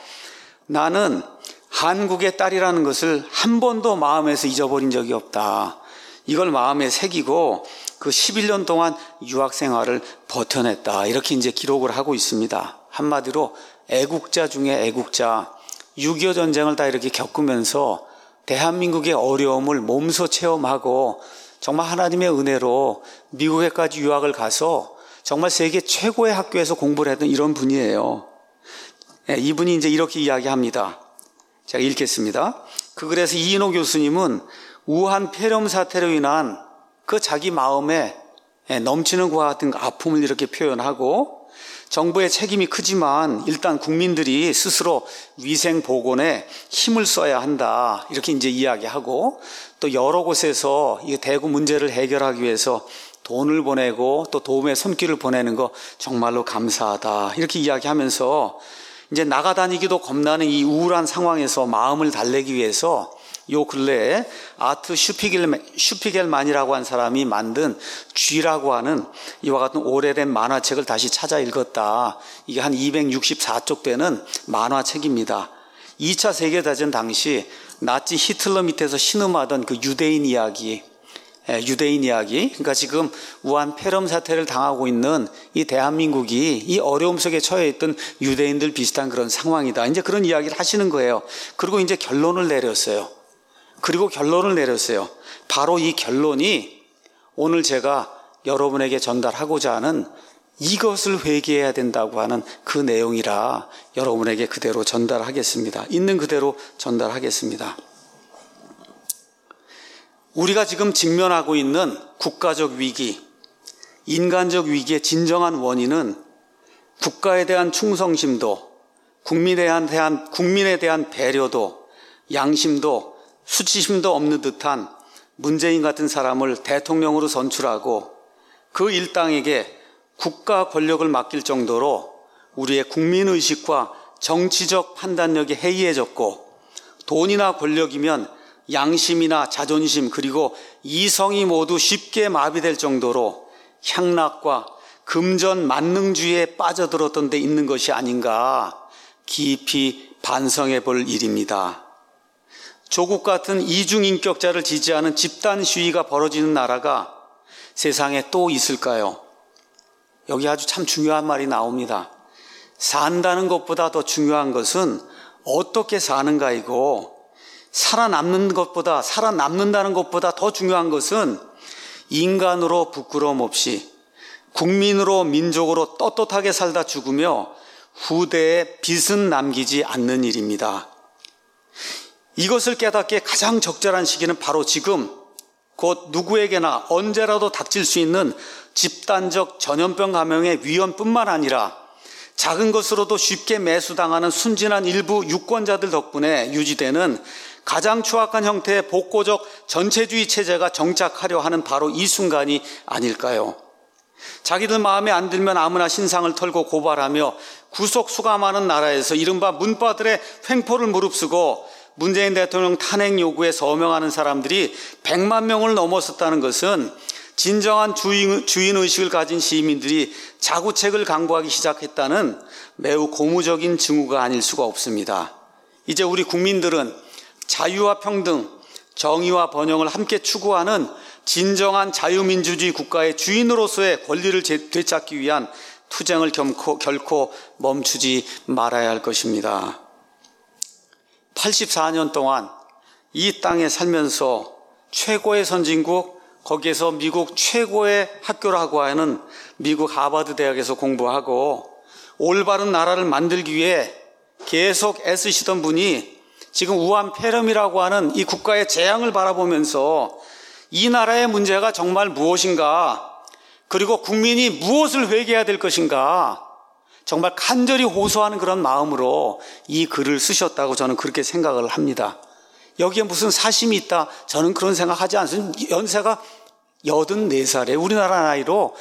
나는 한국의 딸이라는 것을 한 번도 마음에서 잊어버린 적이 없다. 이걸 마음에 새기고 그 11년 동안 유학 생활을 버텨냈다. 이렇게 이제 기록을 하고 있습니다. 한마디로 애국자 중에 애국자, 6.25 전쟁을 다 이렇게 겪으면서 대한민국의 어려움을 몸소 체험하고 정말 하나님의 은혜로 미국에까지 유학을 가서 정말 세계 최고의 학교에서 공부를 했던 이런 분이에요. 이분이 이제 이렇게 이야기합니다. 제가 읽겠습니다. 그 글에서 이인호 교수님은 우한 폐렴 사태로 인한 그 자기 마음에 넘치는 것과 같은 아픔을 이렇게 표현하고, 정부의 책임이 크지만 일단 국민들이 스스로 위생 보건에 힘을 써야 한다, 이렇게 이제 이야기하고, 또 여러 곳에서 이 대구 문제를 해결하기 위해서 돈을 보내고 또 도움의 손길을 보내는 거 정말로 감사하다, 이렇게 이야기하면서 이제 나가다니기도 겁나는 이 우울한 상황에서 마음을 달래기 위해서 요 근래에 아트 슈피겔만이라고 한 사람이 만든 쥐라고 하는 이와 같은 오래된 만화책을 다시 찾아 읽었다. 이게 한 264쪽 되는 만화책입니다. 2차 세계대전 당시 나치 히틀러 밑에서 신음하던 그 유대인 이야기. 그러니까 지금 우한 폐렴 사태를 당하고 있는 이 대한민국이 이 어려움 속에 처해 있던 유대인들 비슷한 그런 상황이다, 이제 그런 이야기를 하시는 거예요. 그리고 이제 결론을 내렸어요. 바로 이 결론이 오늘 제가 여러분에게 전달하고자 하는 이것을 회개해야 된다고 하는 그 내용이라 여러분에게 그대로 전달하겠습니다. 있는 그대로 전달하겠습니다. 우리가 지금 직면하고 있는 국가적 위기, 인간적 위기의 진정한 원인은 국가에 대한 충성심도, 국민에 대한 배려도, 양심도, 수치심도 없는 듯한 문재인 같은 사람을 대통령으로 선출하고 그 일당에게 국가 권력을 맡길 정도로 우리의 국민의식과 정치적 판단력이 해이해졌고, 돈이나 권력이면 양심이나 자존심 그리고 이성이 모두 쉽게 마비될 정도로 향락과 금전 만능주의에 빠져들었던 데 있는 것이 아닌가 깊이 반성해 볼 일입니다. 조국 같은 이중인격자를 지지하는 집단 시위가 벌어지는 나라가 세상에 또 있을까요? 여기 아주 참 중요한 말이 나옵니다. 산다는 것보다 더 중요한 것은 어떻게 사는가이고, 살아남는다는 것보다 더 중요한 것은 인간으로 부끄러움 없이 국민으로 민족으로 떳떳하게 살다 죽으며 후대에 빚은 남기지 않는 일입니다. 이것을 깨닫기에 가장 적절한 시기는 바로 지금, 곧 누구에게나 언제라도 닥칠 수 있는 집단적 전염병 감염의 위험뿐만 아니라 작은 것으로도 쉽게 매수당하는 순진한 일부 유권자들 덕분에 유지되는 가장 추악한 형태의 복고적 전체주의 체제가 정착하려 하는 바로 이 순간이 아닐까요? 자기들 마음에 안 들면 아무나 신상을 털고 고발하며 구속 수감하는 나라에서 이른바 문바들의 횡포를 무릅쓰고 문재인 대통령 탄핵 요구에 서명하는 사람들이 100만 명을 넘어섰다는 것은 진정한 주인의식을 가진 시민들이 자구책을 강구하기 시작했다는 매우 고무적인 징후가 아닐 수가 없습니다. 이제 우리 국민들은 자유와 평등, 정의와 번영을 함께 추구하는 진정한 자유민주주의 국가의 주인으로서의 권리를 되찾기 위한 투쟁을 결코 멈추지 말아야 할 것입니다. 84년 동안 이 땅에 살면서 최고의 선진국, 거기에서 미국 최고의 학교라고 하는 미국 하버드 대학에서 공부하고 올바른 나라를 만들기 위해 계속 애쓰시던 분이 지금 우한 폐렴이라고 하는 이 국가의 재앙을 바라보면서 이 나라의 문제가 정말 무엇인가, 그리고 국민이 무엇을 회개해야 될 것인가, 정말 간절히 호소하는 그런 마음으로 이 글을 쓰셨다고 저는 그렇게 생각을 합니다. 여기에 무슨 사심이 있다, 저는 그런 생각하지 않습니다. 연세가 84살에 우리나라 나이로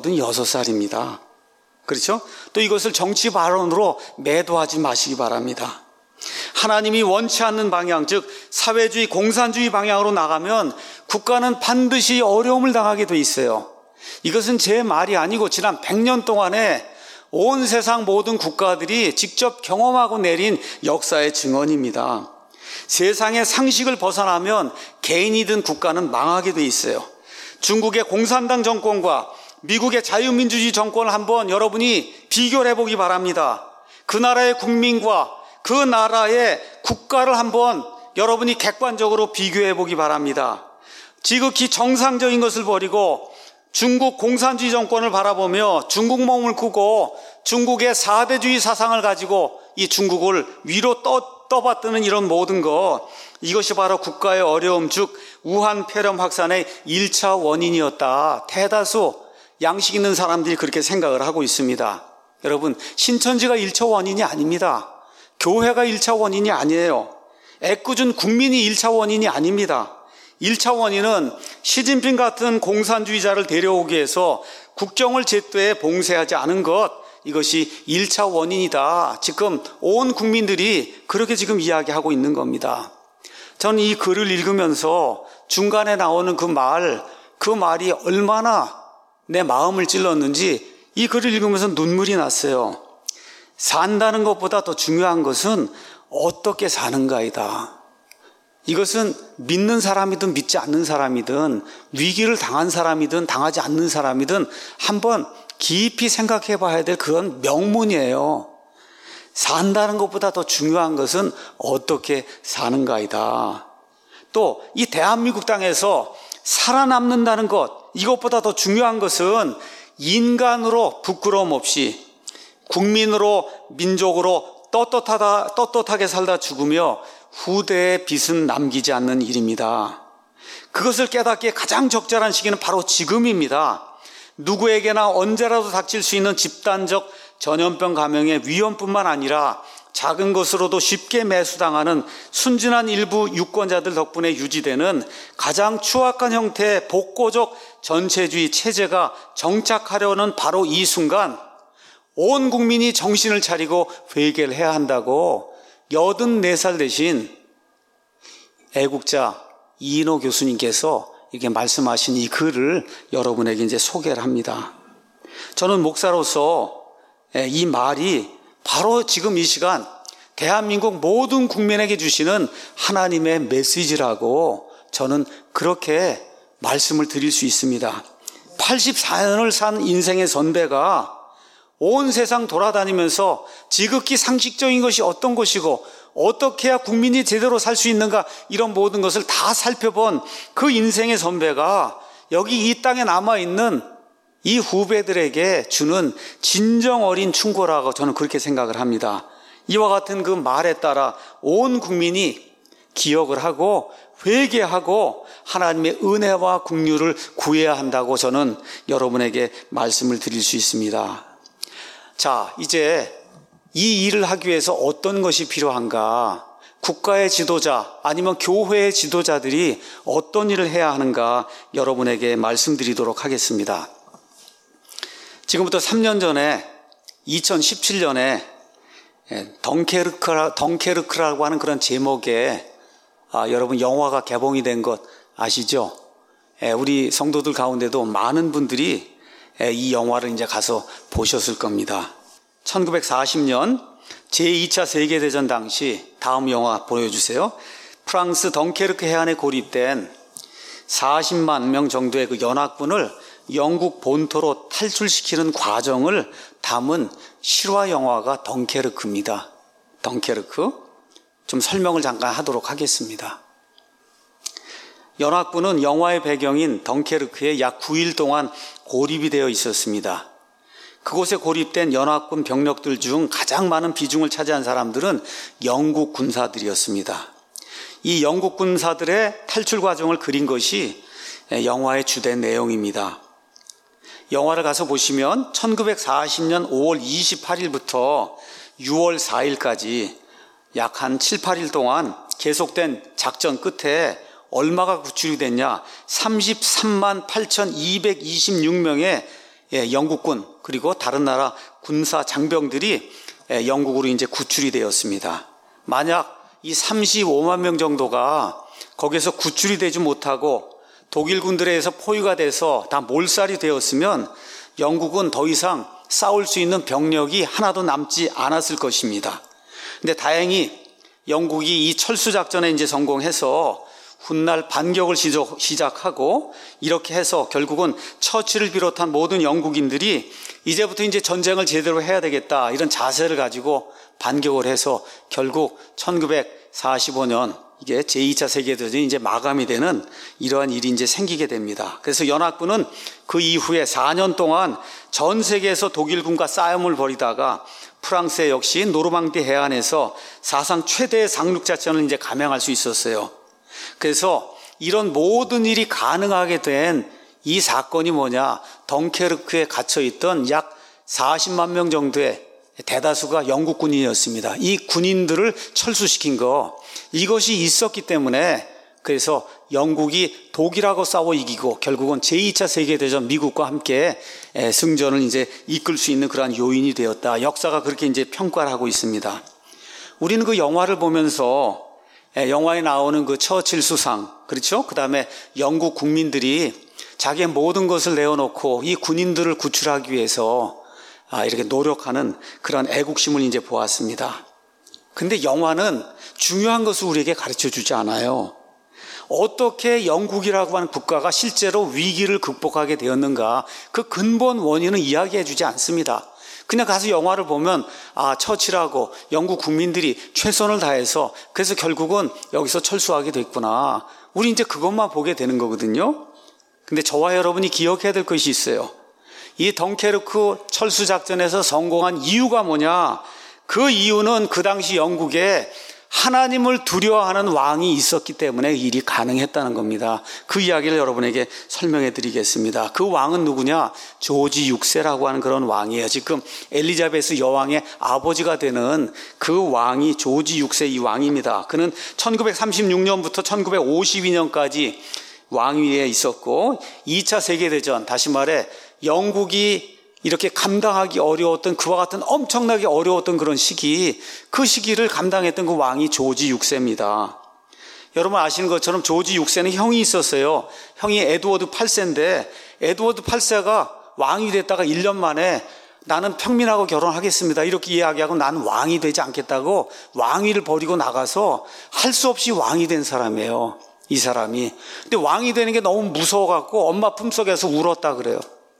86살입니다. 그렇죠? 또 이것을 정치 발언으로 매도하지 마시기 바랍니다. 하나님이 원치 않는 방향, 즉 사회주의, 공산주의 방향으로 나가면 국가는 반드시 어려움을 당하게 돼 있어요. 이것은 제 말이 아니고 지난 100년 동안에 온 세상 모든 국가들이 직접 경험하고 내린 역사의 증언입니다. 세상의 상식을 벗어나면 개인이든 국가는 망하게 돼 있어요. 중국의 공산당 정권과 미국의 자유민주주의 정권을 한번 여러분이 비교를 해보기 바랍니다. 그 나라의 국민과 그 나라의 국가를 한번 여러분이 객관적으로 비교해 보기 바랍니다. 지극히 정상적인 것을 버리고 중국 공산주의 정권을 바라보며 중국 몸을 꾸고 중국의 4대주의 사상을 가지고 이 중국을 위로 떠받드는 이런 모든 것, 이것이 바로 국가의 어려움, 즉 우한 폐렴 확산의 1차 원인이었다. 대다수 양식 있는 사람들이 그렇게 생각을 하고 있습니다. 여러분, 신천지가 1차 원인이 아닙니다. 교회가 1차 원인이 아니에요. 애꿎은 국민이 1차 원인이 아닙니다. 1차 원인은 시진핑 같은 공산주의자를 데려오기 위해서 국정을 제때 봉쇄하지 않은 것, 이것이 1차 원인이다. 지금 온 국민들이 그렇게 지금 이야기하고 있는 겁니다. 저는 이 글을 읽으면서 중간에 나오는 그 말이 얼마나 내 마음을 찔렀는지 이 글을 읽으면서 눈물이 났어요. 산다는 것보다 더 중요한 것은 어떻게 사는가이다. 이것은 믿는 사람이든 믿지 않는 사람이든 위기를 당한 사람이든 당하지 않는 사람이든 한번 깊이 생각해 봐야 될 그런 명문이에요. 산다는 것보다 더 중요한 것은 어떻게 사는가이다. 또 이 대한민국 땅에서 살아남는다는 것, 이것보다 더 중요한 것은 인간으로 부끄러움 없이 국민으로 민족으로 떳떳하게 살다 죽으며 후대에 빚은 남기지 않는 일입니다. 그것을 깨닫기에 가장 적절한 시기는 바로 지금입니다. 누구에게나 언제라도 닥칠 수 있는 집단적 전염병 감염의 위험뿐만 아니라 작은 것으로도 쉽게 매수당하는 순진한 일부 유권자들 덕분에 유지되는 가장 추악한 형태의 복고적 전체주의 체제가 정착하려는 바로 이 순간 온 국민이 정신을 차리고 회개를 해야 한다고 84살 되신 애국자 이인호 교수님께서 이렇게 말씀하신 이 글을 여러분에게 이제 소개를 합니다. 저는 목사로서 이 말이 바로 지금 이 시간 대한민국 모든 국민에게 주시는 하나님의 메시지라고 저는 그렇게 말씀을 드릴 수 있습니다. 84년을 산 인생의 선배가 온 세상 돌아다니면서 지극히 상식적인 것이 어떤 것이고 어떻게 해야 국민이 제대로 살 수 있는가, 이런 모든 것을 다 살펴본 그 인생의 선배가 여기 이 땅에 남아있는 이 후배들에게 주는 진정 어린 충고라고 저는 그렇게 생각을 합니다. 이와 같은 그 말에 따라 온 국민이 기억을 하고 회개하고 하나님의 은혜와 긍휼을 구해야 한다고 저는 여러분에게 말씀을 드릴 수 있습니다. 자, 이제 이 일을 하기 위해서 어떤 것이 필요한가? 국가의 지도자 아니면 교회의 지도자들이 어떤 일을 해야 하는가 여러분에게 말씀드리도록 하겠습니다. 지금부터 3년 전에 2017년에 덩케르크라고 하는 그런 제목의 여러분 영화가 개봉이 된 것 아시죠? 우리 성도들 가운데도 많은 분들이 이 영화를 이제 가서 보셨을 겁니다. 1940년 제2차 세계대전 당시, 다음 영화 보여주세요. 프랑스 덩케르크 해안에 고립된 40만 명 정도의 그 연합군을 영국 본토로 탈출시키는 과정을 담은 실화 영화가 덩케르크입니다. 덩케르크. 좀 설명을 잠깐 하도록 하겠습니다. 연합군은 영화의 배경인 덩케르크에 약 9일 동안 고립이 되어 있었습니다. 그곳에 고립된 연합군 병력들 중 가장 많은 비중을 차지한 사람들은 영국 군사들이었습니다. 이 영국 군사들의 탈출 과정을 그린 것이 영화의 주된 내용입니다. 영화를 가서 보시면 1940년 5월 28일부터 6월 4일까지 약 한 7, 8일 동안 계속된 작전 끝에 얼마가 구출이 됐냐? 33만 8,226명의 영국군 그리고 다른 나라 군사 장병들이 영국으로 이제 구출이 되었습니다. 만약 이 35만 명 정도가 거기서 구출이 되지 못하고 독일 군들에 의해서 포위가 돼서 다 몰살이 되었으면 영국은 더 이상 싸울 수 있는 병력이 하나도 남지 않았을 것입니다. 근데 다행히 영국이 이 철수 작전에 이제 성공해서 훗날 반격을 시작하고 이렇게 해서 결국은 처칠을 비롯한 모든 영국인들이 이제부터 이제 전쟁을 제대로 해야 되겠다 이런 자세를 가지고 반격을 해서 결국 1945년 이게 제2차 세계대전이 이제 마감이 되는 이러한 일이 이제 생기게 됩니다. 그래서 연합군은 그 이후에 4년 동안 전 세계에서 독일군과 싸움을 벌이다가 프랑스의 역시 노르망디 해안에서 사상 최대의 상륙작전을 이제 감행할 수 있었어요. 그래서 이런 모든 일이 가능하게 된 이 사건이 뭐냐? 덩케르크에 갇혀있던 약 40만 명 정도의 대다수가 영국 군인이었습니다. 이 군인들을 철수시킨 거, 이것이 있었기 때문에 그래서 영국이 독일하고 싸워 이기고 결국은 제2차 세계대전 미국과 함께 승전을 이제 이끌 수 있는 그러한 요인이 되었다. 역사가 그렇게 이제 평가를 하고 있습니다. 우리는 그 영화를 보면서 영화에 나오는 그 처칠 수상, 그렇죠? 그 다음에 영국 국민들이 자기의 모든 것을 내어놓고 이 군인들을 구출하기 위해서 이렇게 노력하는 그런 애국심을 이제 보았습니다. 근데 영화는 중요한 것을 우리에게 가르쳐 주지 않아요. 어떻게 영국이라고 하는 국가가 실제로 위기를 극복하게 되었는가, 그 근본 원인은 이야기해 주지 않습니다. 그냥 가서 영화를 보면 처칠하고 영국 국민들이 최선을 다해서 그래서 결국은 여기서 철수하게 됐구나. 우리 이제 그것만 보게 되는 거거든요. 근데 저와 여러분이 기억해야 될 것이 있어요. 이 덩케르크 철수 작전에서 성공한 이유가 뭐냐? 그 이유는 그 당시 영국에 하나님을 두려워하는 왕이 있었기 때문에 일이 가능했다는 겁니다. 그 이야기를 여러분에게 설명해 드리겠습니다. 그 왕은 누구냐? 조지 6세라고 하는 그런 왕이에요. 지금 엘리자베스 여왕의 아버지가 되는 그 왕이 조지 6세 이 왕입니다. 그는 1936년부터 1952년까지 왕위에 있었고 2차 세계대전, 다시 말해 영국이 이렇게 감당하기 어려웠던 그와 같은 엄청나게 어려웠던 그런 시기, 그 시기를 감당했던 그 왕이 조지 6세입니다. 여러분 아시는 것처럼 조지 6세는 형이 있었어요. 형이 에드워드 8세인데 에드워드 8세가 왕이 됐다가 1년 만에 나는 평민하고 결혼하겠습니다 이렇게 이야기하고 나는 왕이 되지 않겠다고 왕위를 버리고 나가서 할 수 없이 왕이 된 사람이에요. 이 사람이. 근데 왕이 되는 게 너무 무서워갖고 엄마 품속에서 울었다 그래요.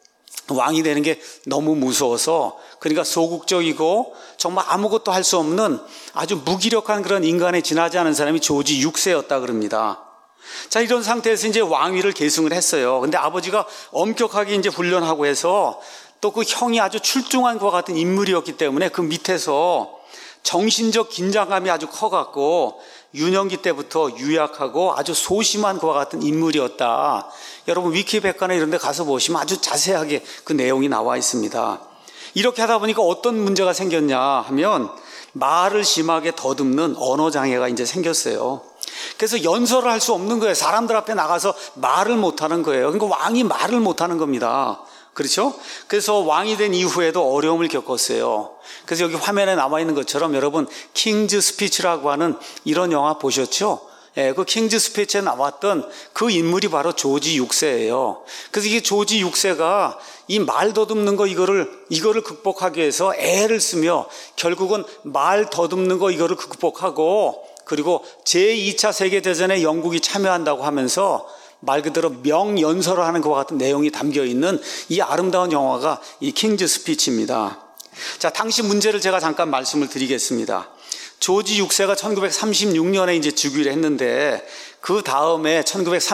왕이 되는 게 너무 무서워서, 그러니까 소극적이고 정말 아무것도 할 수 없는 아주 무기력한 그런 인간에 지나지 않은 사람이 조지 6세였다 그럽니다. 자, 이런 상태에서 이제 왕위를 계승을 했어요. 근데 아버지가 엄격하게 이제 훈련하고 해서 또 그 형이 아주 출중한 것과 같은 인물이었기 때문에 그 밑에서 정신적 긴장감이 아주 커갖고 유년기 때부터 유약하고 아주 소심한 것과 같은 인물이었다. 여러분 위키백과나 이런 데 가서 보시면 아주 자세하게 그 내용이 나와 있습니다. 이렇게 하다 보니까 어떤 문제가 생겼냐 하면 말을 심하게 더듬는 언어장애가 이제 생겼어요. 그래서 연설을 할 수 없는 거예요. 사람들 앞에 나가서 말을 못하는 거예요. 그러니까 왕이 말을 못하는 겁니다. 그렇죠? 그래서 왕이 된 이후에도 어려움을 겪었어요. 그래서 여기 화면에 나와 있는 것처럼 여러분 킹즈 스피치라고 하는 이런 영화 보셨죠? 예, 그 킹즈 스피치에 나왔던 그 인물이 바로 조지 6세예요. 그래서 이게 조지 6세가 이 말 더듬는 거 이거를 극복하기 위해서 애를 쓰며 결국은 말 더듬는 거 이거를 극복하고, 그리고 제2차 세계대전에 영국이 참여한다고 하면서 말 그대로 명연설을 하는 것과 같은 내용이 담겨 있는 이 아름다운 영화가 이 킹즈 스피치입니다. 자, 당시 문제를 제가 잠깐 말씀을 드리겠습니다. 조지 6세가 1936년에 이제 즉위를 했는데 그 다음에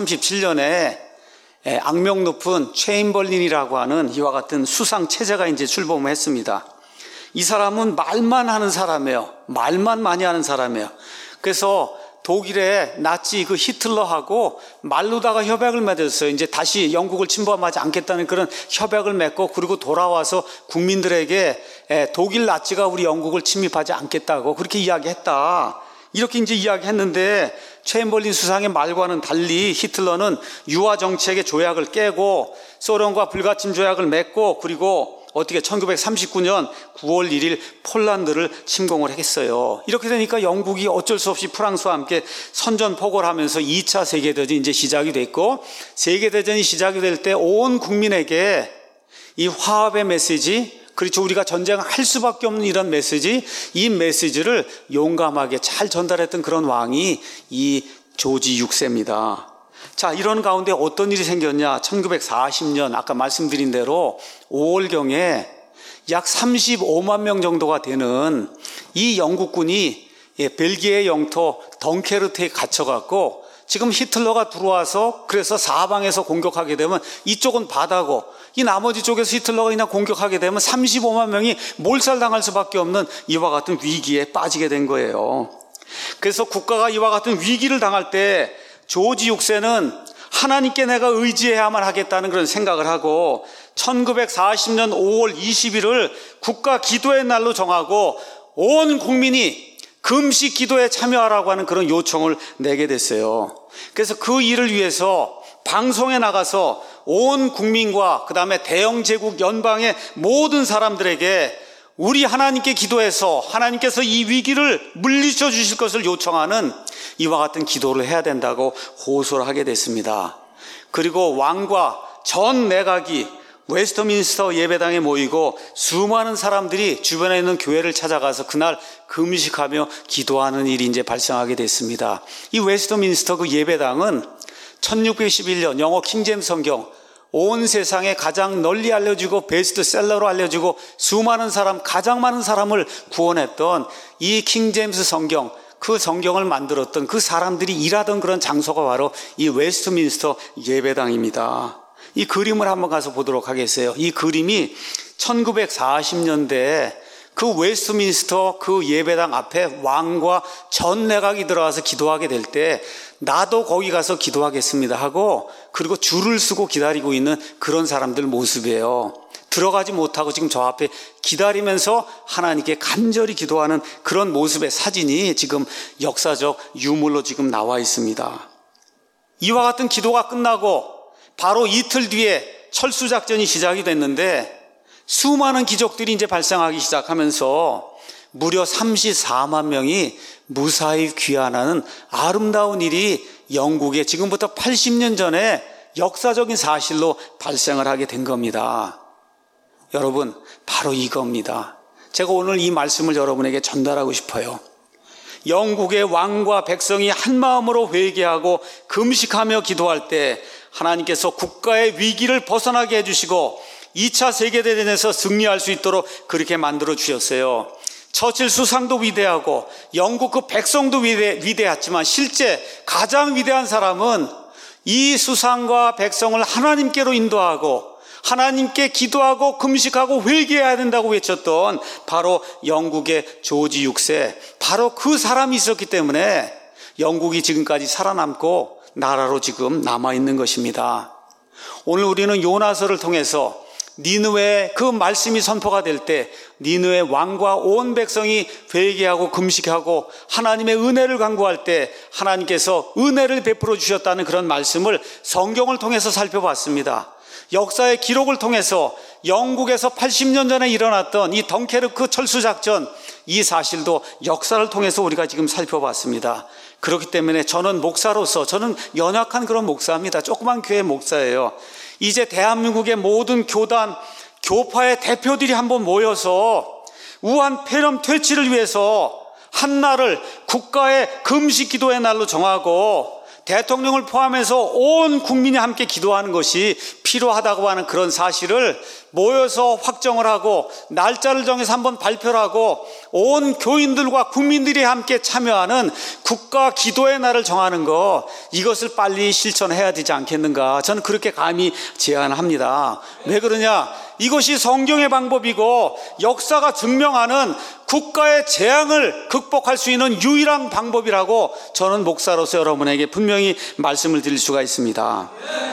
1937년에 악명 높은 체인벌린이라고 하는 이와 같은 수상 체제가 이제 출범을 했습니다. 이 사람은 말만 하는 사람이에요. 말만 많이 하는 사람이에요. 그래서 독일의 나치 그 히틀러하고 말로다가 협약을 맺었어요. 이제 다시 영국을 침범하지 않겠다는 그런 협약을 맺고, 그리고 돌아와서 국민들에게 독일 나치가 우리 영국을 침입하지 않겠다고 그렇게 이야기했다. 이렇게 이제 이야기했는데 체인벌린 수상의 말과는 달리 히틀러는 유화 정책의 조약을 깨고 소련과 불가침 조약을 맺고, 그리고 어떻게 1939년 9월 1일 폴란드를 침공을 했어요. 이렇게 되니까 영국이 어쩔 수 없이 프랑스와 함께 선전포고를 하면서 2차 세계대전이 이제 시작이 됐고, 세계대전이 시작이 될 때 온 국민에게 이 화합의 메시지, 그렇죠, 우리가 전쟁을 할 수밖에 없는 이런 메시지, 이 메시지를 용감하게 잘 전달했던 그런 왕이 이 조지 6세입니다. 자, 이런 가운데 어떤 일이 생겼냐? 1940년 아까 말씀드린 대로 5월경에 약 35만 명 정도가 되는 이 영국군이 벨기에 영토 덩케르트에 갇혀갖고 지금 히틀러가 들어와서 그래서 사방에서 공격하게 되면 이쪽은 바다고 이 나머지 쪽에서 히틀러가 그냥 공격하게 되면 35만 명이 몰살당할 수밖에 없는 이와 같은 위기에 빠지게 된 거예요. 그래서 국가가 이와 같은 위기를 당할 때 조지 6세는 하나님께 내가 의지해야만 하겠다는 그런 생각을 하고 1940년 5월 20일을 국가 기도의 날로 정하고 온 국민이 금식 기도에 참여하라고 하는 그런 요청을 내게 됐어요. 그래서 그 일을 위해서 방송에 나가서 온 국민과 그 다음에 대영 제국 연방의 모든 사람들에게 우리 하나님께 기도해서 하나님께서 이 위기를 물리쳐 주실 것을 요청하는 이와 같은 기도를 해야 된다고 호소를 하게 됐습니다. 그리고 왕과 전 내각이 웨스트민스터 예배당에 모이고 수많은 사람들이 주변에 있는 교회를 찾아가서 그날 금식하며 기도하는 일이 이제 발생하게 됐습니다. 이 웨스트민스터 그 예배당은 1611년 영어 킹제임스 성경, 온 세상에 가장 널리 알려지고 베스트셀러로 알려지고 수많은 사람, 가장 많은 사람을 구원했던 이 킹제임스 성경, 그 성경을 만들었던 그 사람들이 일하던 그런 장소가 바로 이 웨스트민스터 예배당입니다. 이 그림을 한번 가서 보도록 하겠어요. 이 그림이 1940년대에 그 웨스트민스터 그 예배당 앞에 왕과 전 내각이 들어와서 기도하게 될 때 나도 거기 가서 기도하겠습니다 하고 그리고 줄을 서고 기다리고 있는 그런 사람들 모습이에요. 들어가지 못하고 지금 저 앞에 기다리면서 하나님께 간절히 기도하는 그런 모습의 사진이 지금 역사적 유물로 지금 나와 있습니다. 이와 같은 기도가 끝나고 바로 이틀 뒤에 철수작전이 시작이 됐는데 수많은 기적들이 이제 발생하기 시작하면서 무려 34만 명이 무사히 귀환하는 아름다운 일이 영국에 지금부터 80년 전에 역사적인 사실로 발생을 하게 된 겁니다. 여러분, 바로 이겁니다. 제가 오늘 이 말씀을 여러분에게 전달하고 싶어요. 영국의 왕과 백성이 한마음으로 회개하고 금식하며 기도할 때 하나님께서 국가의 위기를 벗어나게 해주시고 2차 세계대전에서 승리할 수 있도록 그렇게 만들어 주셨어요. 처칠 수상도 위대하고 영국 그 백성도 위대했지만 실제 가장 위대한 사람은 이 수상과 백성을 하나님께로 인도하고 하나님께 기도하고 금식하고 회개해야 된다고 외쳤던 바로 영국의 조지 6세, 바로 그 사람이 있었기 때문에 영국이 지금까지 살아남고 나라로 지금 남아있는 것입니다. 오늘 우리는 요나서를 통해서 니느웨의 그 말씀이 선포가 될 때 니느웨 왕과 온 백성이 회개하고 금식하고 하나님의 은혜를 간구할 때 하나님께서 은혜를 베풀어 주셨다는 그런 말씀을 성경을 통해서 살펴봤습니다. 역사의 기록을 통해서 영국에서 80년 전에 일어났던 이 덩케르크 철수작전, 이 사실도 역사를 통해서 우리가 지금 살펴봤습니다. 그렇기 때문에 저는 목사로서, 저는 연약한 그런 목사입니다. 조그만 교회 목사예요. 이제 대한민국의 모든 교단, 교파의 대표들이 한번 모여서 우한 폐렴 퇴치를 위해서 한 날을 국가의 금식 기도의 날로 정하고 대통령을 포함해서 온 국민이 함께 기도하는 것이 필요하다고 하는 그런 사실을 모여서 확정을 하고 날짜를 정해서 한번 발표를 하고 온 교인들과 국민들이 함께 참여하는 국가 기도의 날을 정하는 것, 이것을 빨리 실천해야 되지 않겠는가, 저는 그렇게 감히 제안합니다. 왜 그러냐? 이것이 성경의 방법이고 역사가 증명하는 국가의 재앙을 극복할 수 있는 유일한 방법이라고 저는 목사로서 여러분에게 분명히 말씀을 드릴 수가 있습니다.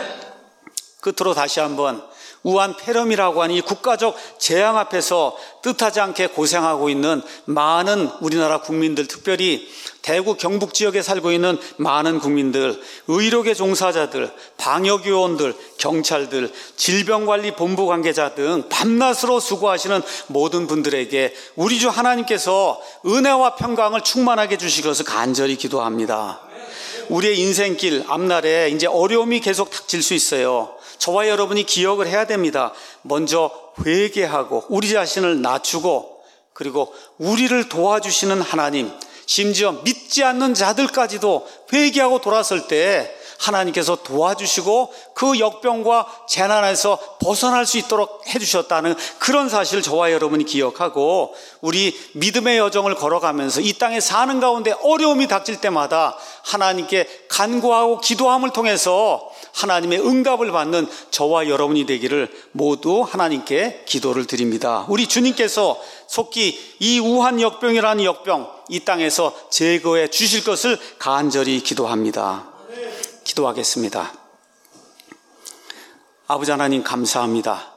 끝으로 다시 한번 우한 폐렴이라고 하는 이 국가적 재앙 앞에서 뜻하지 않게 고생하고 있는 많은 우리나라 국민들, 특별히 대구 경북 지역에 살고 있는 많은 국민들, 의료계 종사자들, 방역요원들, 경찰들, 질병관리본부 관계자 등 밤낮으로 수고하시는 모든 분들에게 우리 주 하나님께서 은혜와 평강을 충만하게 주시기 위해서 간절히 기도합니다. 우리의 인생길 앞날에 이제 어려움이 계속 닥칠 수 있어요. 저와 여러분이 기억을 해야 됩니다. 먼저 회개하고 우리 자신을 낮추고 그리고 우리를 도와주시는 하나님, 심지어 믿지 않는 자들까지도 회개하고 돌아설 때 하나님께서 도와주시고 그 역병과 재난에서 벗어날 수 있도록 해주셨다는 그런 사실을 저와 여러분이 기억하고 우리 믿음의 여정을 걸어가면서 이 땅에 사는 가운데 어려움이 닥칠 때마다 하나님께 간구하고 기도함을 통해서 하나님의 응답을 받는 저와 여러분이 되기를 모두 하나님께 기도를 드립니다. 우리 주님께서 속히 이 우한 역병이라는 역병 이 땅에서 제거해 주실 것을 간절히 기도합니다. 기도하겠습니다. 아버지 하나님 감사합니다.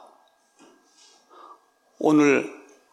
오늘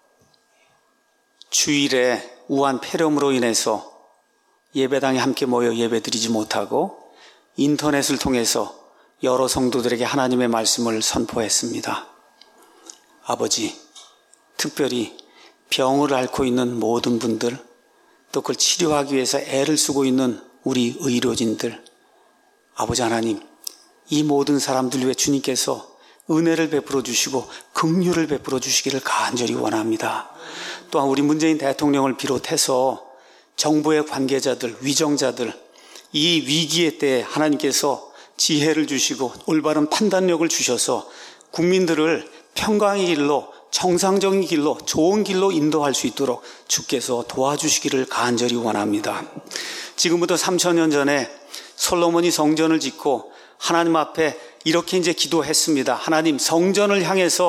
주일에 우한 폐렴으로 인해서 예배당에 함께 모여 예배드리지 못하고 인터넷을 통해서 여러 성도들에게 하나님의 말씀을 선포했습니다. 아버지, 특별히 병을 앓고 있는 모든 분들, 또 그걸 치료하기 위해서 애를 쓰고 있는 우리 의료진들, 아버지 하나님, 이 모든 사람들 위해 주님께서 은혜를 베풀어 주시고 긍휼을 베풀어 주시기를 간절히 원합니다. 또한 우리 문재인 대통령을 비롯해서 정부의 관계자들, 위정자들, 이 위기의 때에 하나님께서 지혜를 주시고 올바른 판단력을 주셔서 국민들을 평강의 길로, 정상적인 길로, 좋은 길로 인도할 수 있도록 주께서 도와주시기를 간절히 원합니다. 지금부터 3000년 전에 솔로몬이 성전을 짓고 하나님 앞에 이렇게 이제 기도했습니다. 하나님, 성전을 향해서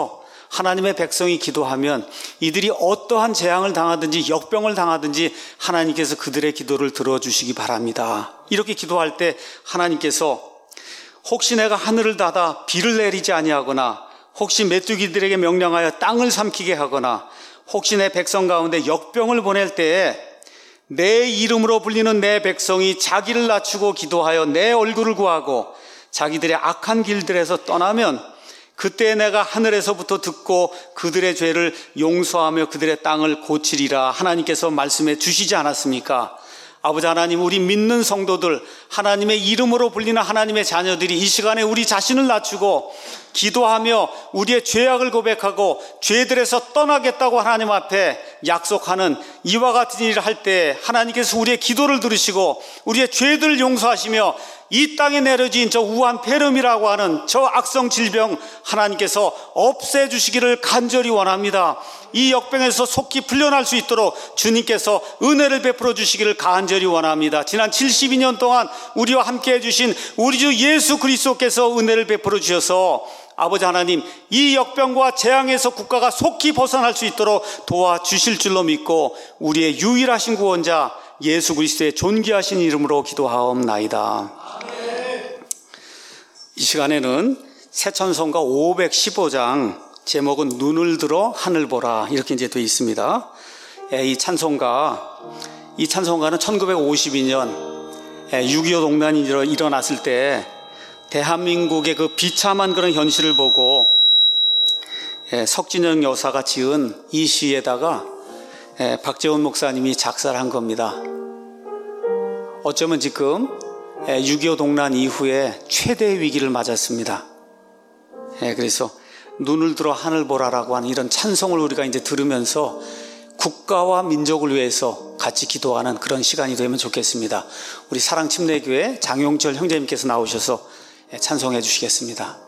하나님의 백성이 기도하면 이들이 어떠한 재앙을 당하든지 역병을 당하든지 하나님께서 그들의 기도를 들어주시기 바랍니다. 이렇게 기도할 때 하나님께서 혹시 내가 하늘을 닫아 비를 내리지 아니하거나 혹시 메뚜기들에게 명령하여 땅을 삼키게 하거나 혹시 내 백성 가운데 역병을 보낼 때에 내 이름으로 불리는 내 백성이 자기를 낮추고 기도하여 내 얼굴을 구하고 자기들의 악한 길들에서 떠나면 그때 내가 하늘에서부터 듣고 그들의 죄를 용서하며 그들의 땅을 고치리라 하나님께서 말씀해 주시지 않았습니까? 아버지 하나님, 우리 믿는 성도들, 하나님의 이름으로 불리는 하나님의 자녀들이 이 시간에 우리 자신을 낮추고 기도하며 우리의 죄악을 고백하고 죄들에서 떠나겠다고 하나님 앞에 약속하는 이와 같은 일을 할 때 하나님께서 우리의 기도를 들으시고 우리의 죄들을 용서하시며 이 땅에 내려진 저 우한 폐렴이라고 하는 저 악성 질병 하나님께서 없애주시기를 간절히 원합니다. 이 역병에서 속히 풀려날 수 있도록 주님께서 은혜를 베풀어 주시기를 간절히 원합니다. 지난 72년 동안 우리와 함께 해주신 우리 주 예수 그리스도께서 은혜를 베풀어 주셔서 아버지 하나님, 이 역병과 재앙에서 국가가 속히 벗어날 수 있도록 도와주실 줄로 믿고 우리의 유일하신 구원자 예수 그리스도의 존귀하신 이름으로 기도하옵나이다. 이 시간에는 새 찬송가 515장 제목은 눈을 들어 하늘 보라 이렇게 이제 되어 있습니다. 이 찬송가는 1952년 6.25 동란이 일어났을 때 대한민국의 그 비참한 그런 현실을 보고 석진영 여사가 지은 이 시에다가 박재원 목사님이 작사를 한 겁니다. 어쩌면 지금 6.25 동란 이후에 최대의 위기를 맞았습니다. 그래서 눈을 들어 하늘 보라라고 하는 이런 찬송을 우리가 이제 들으면서 국가와 민족을 위해서 같이 기도하는 그런 시간이 되면 좋겠습니다. 우리 사랑침례교회 장용철 형제님께서 나오셔서 찬송해 주시겠습니다.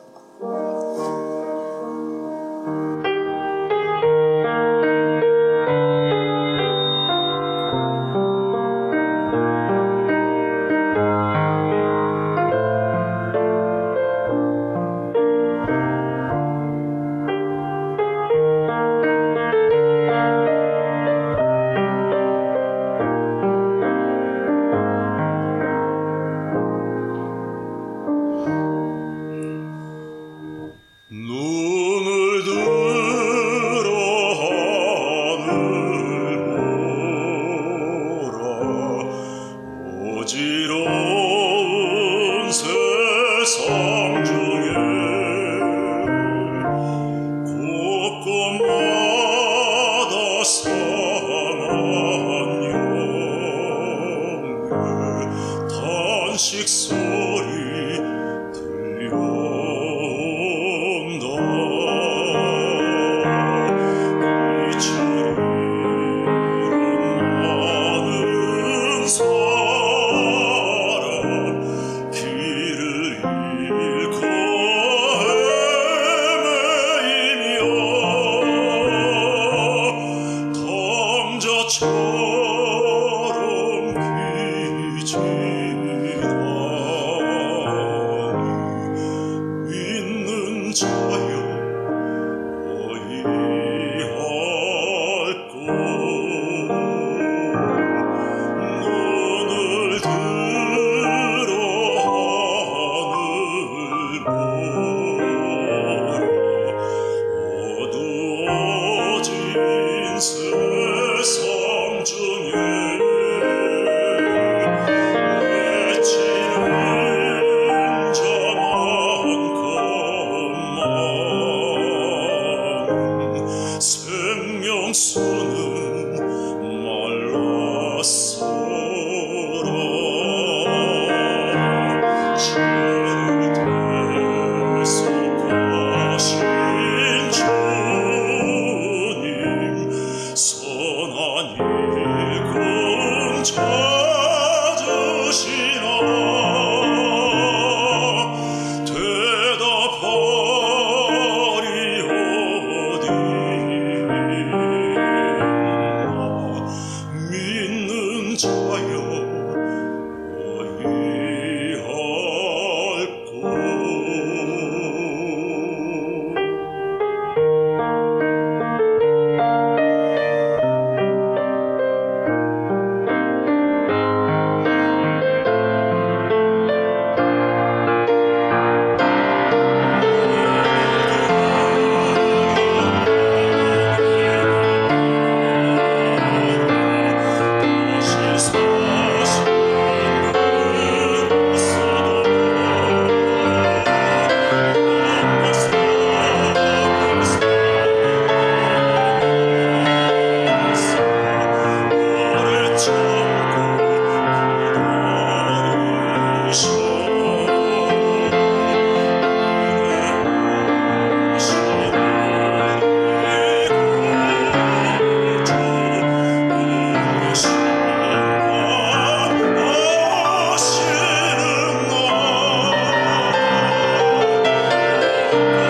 그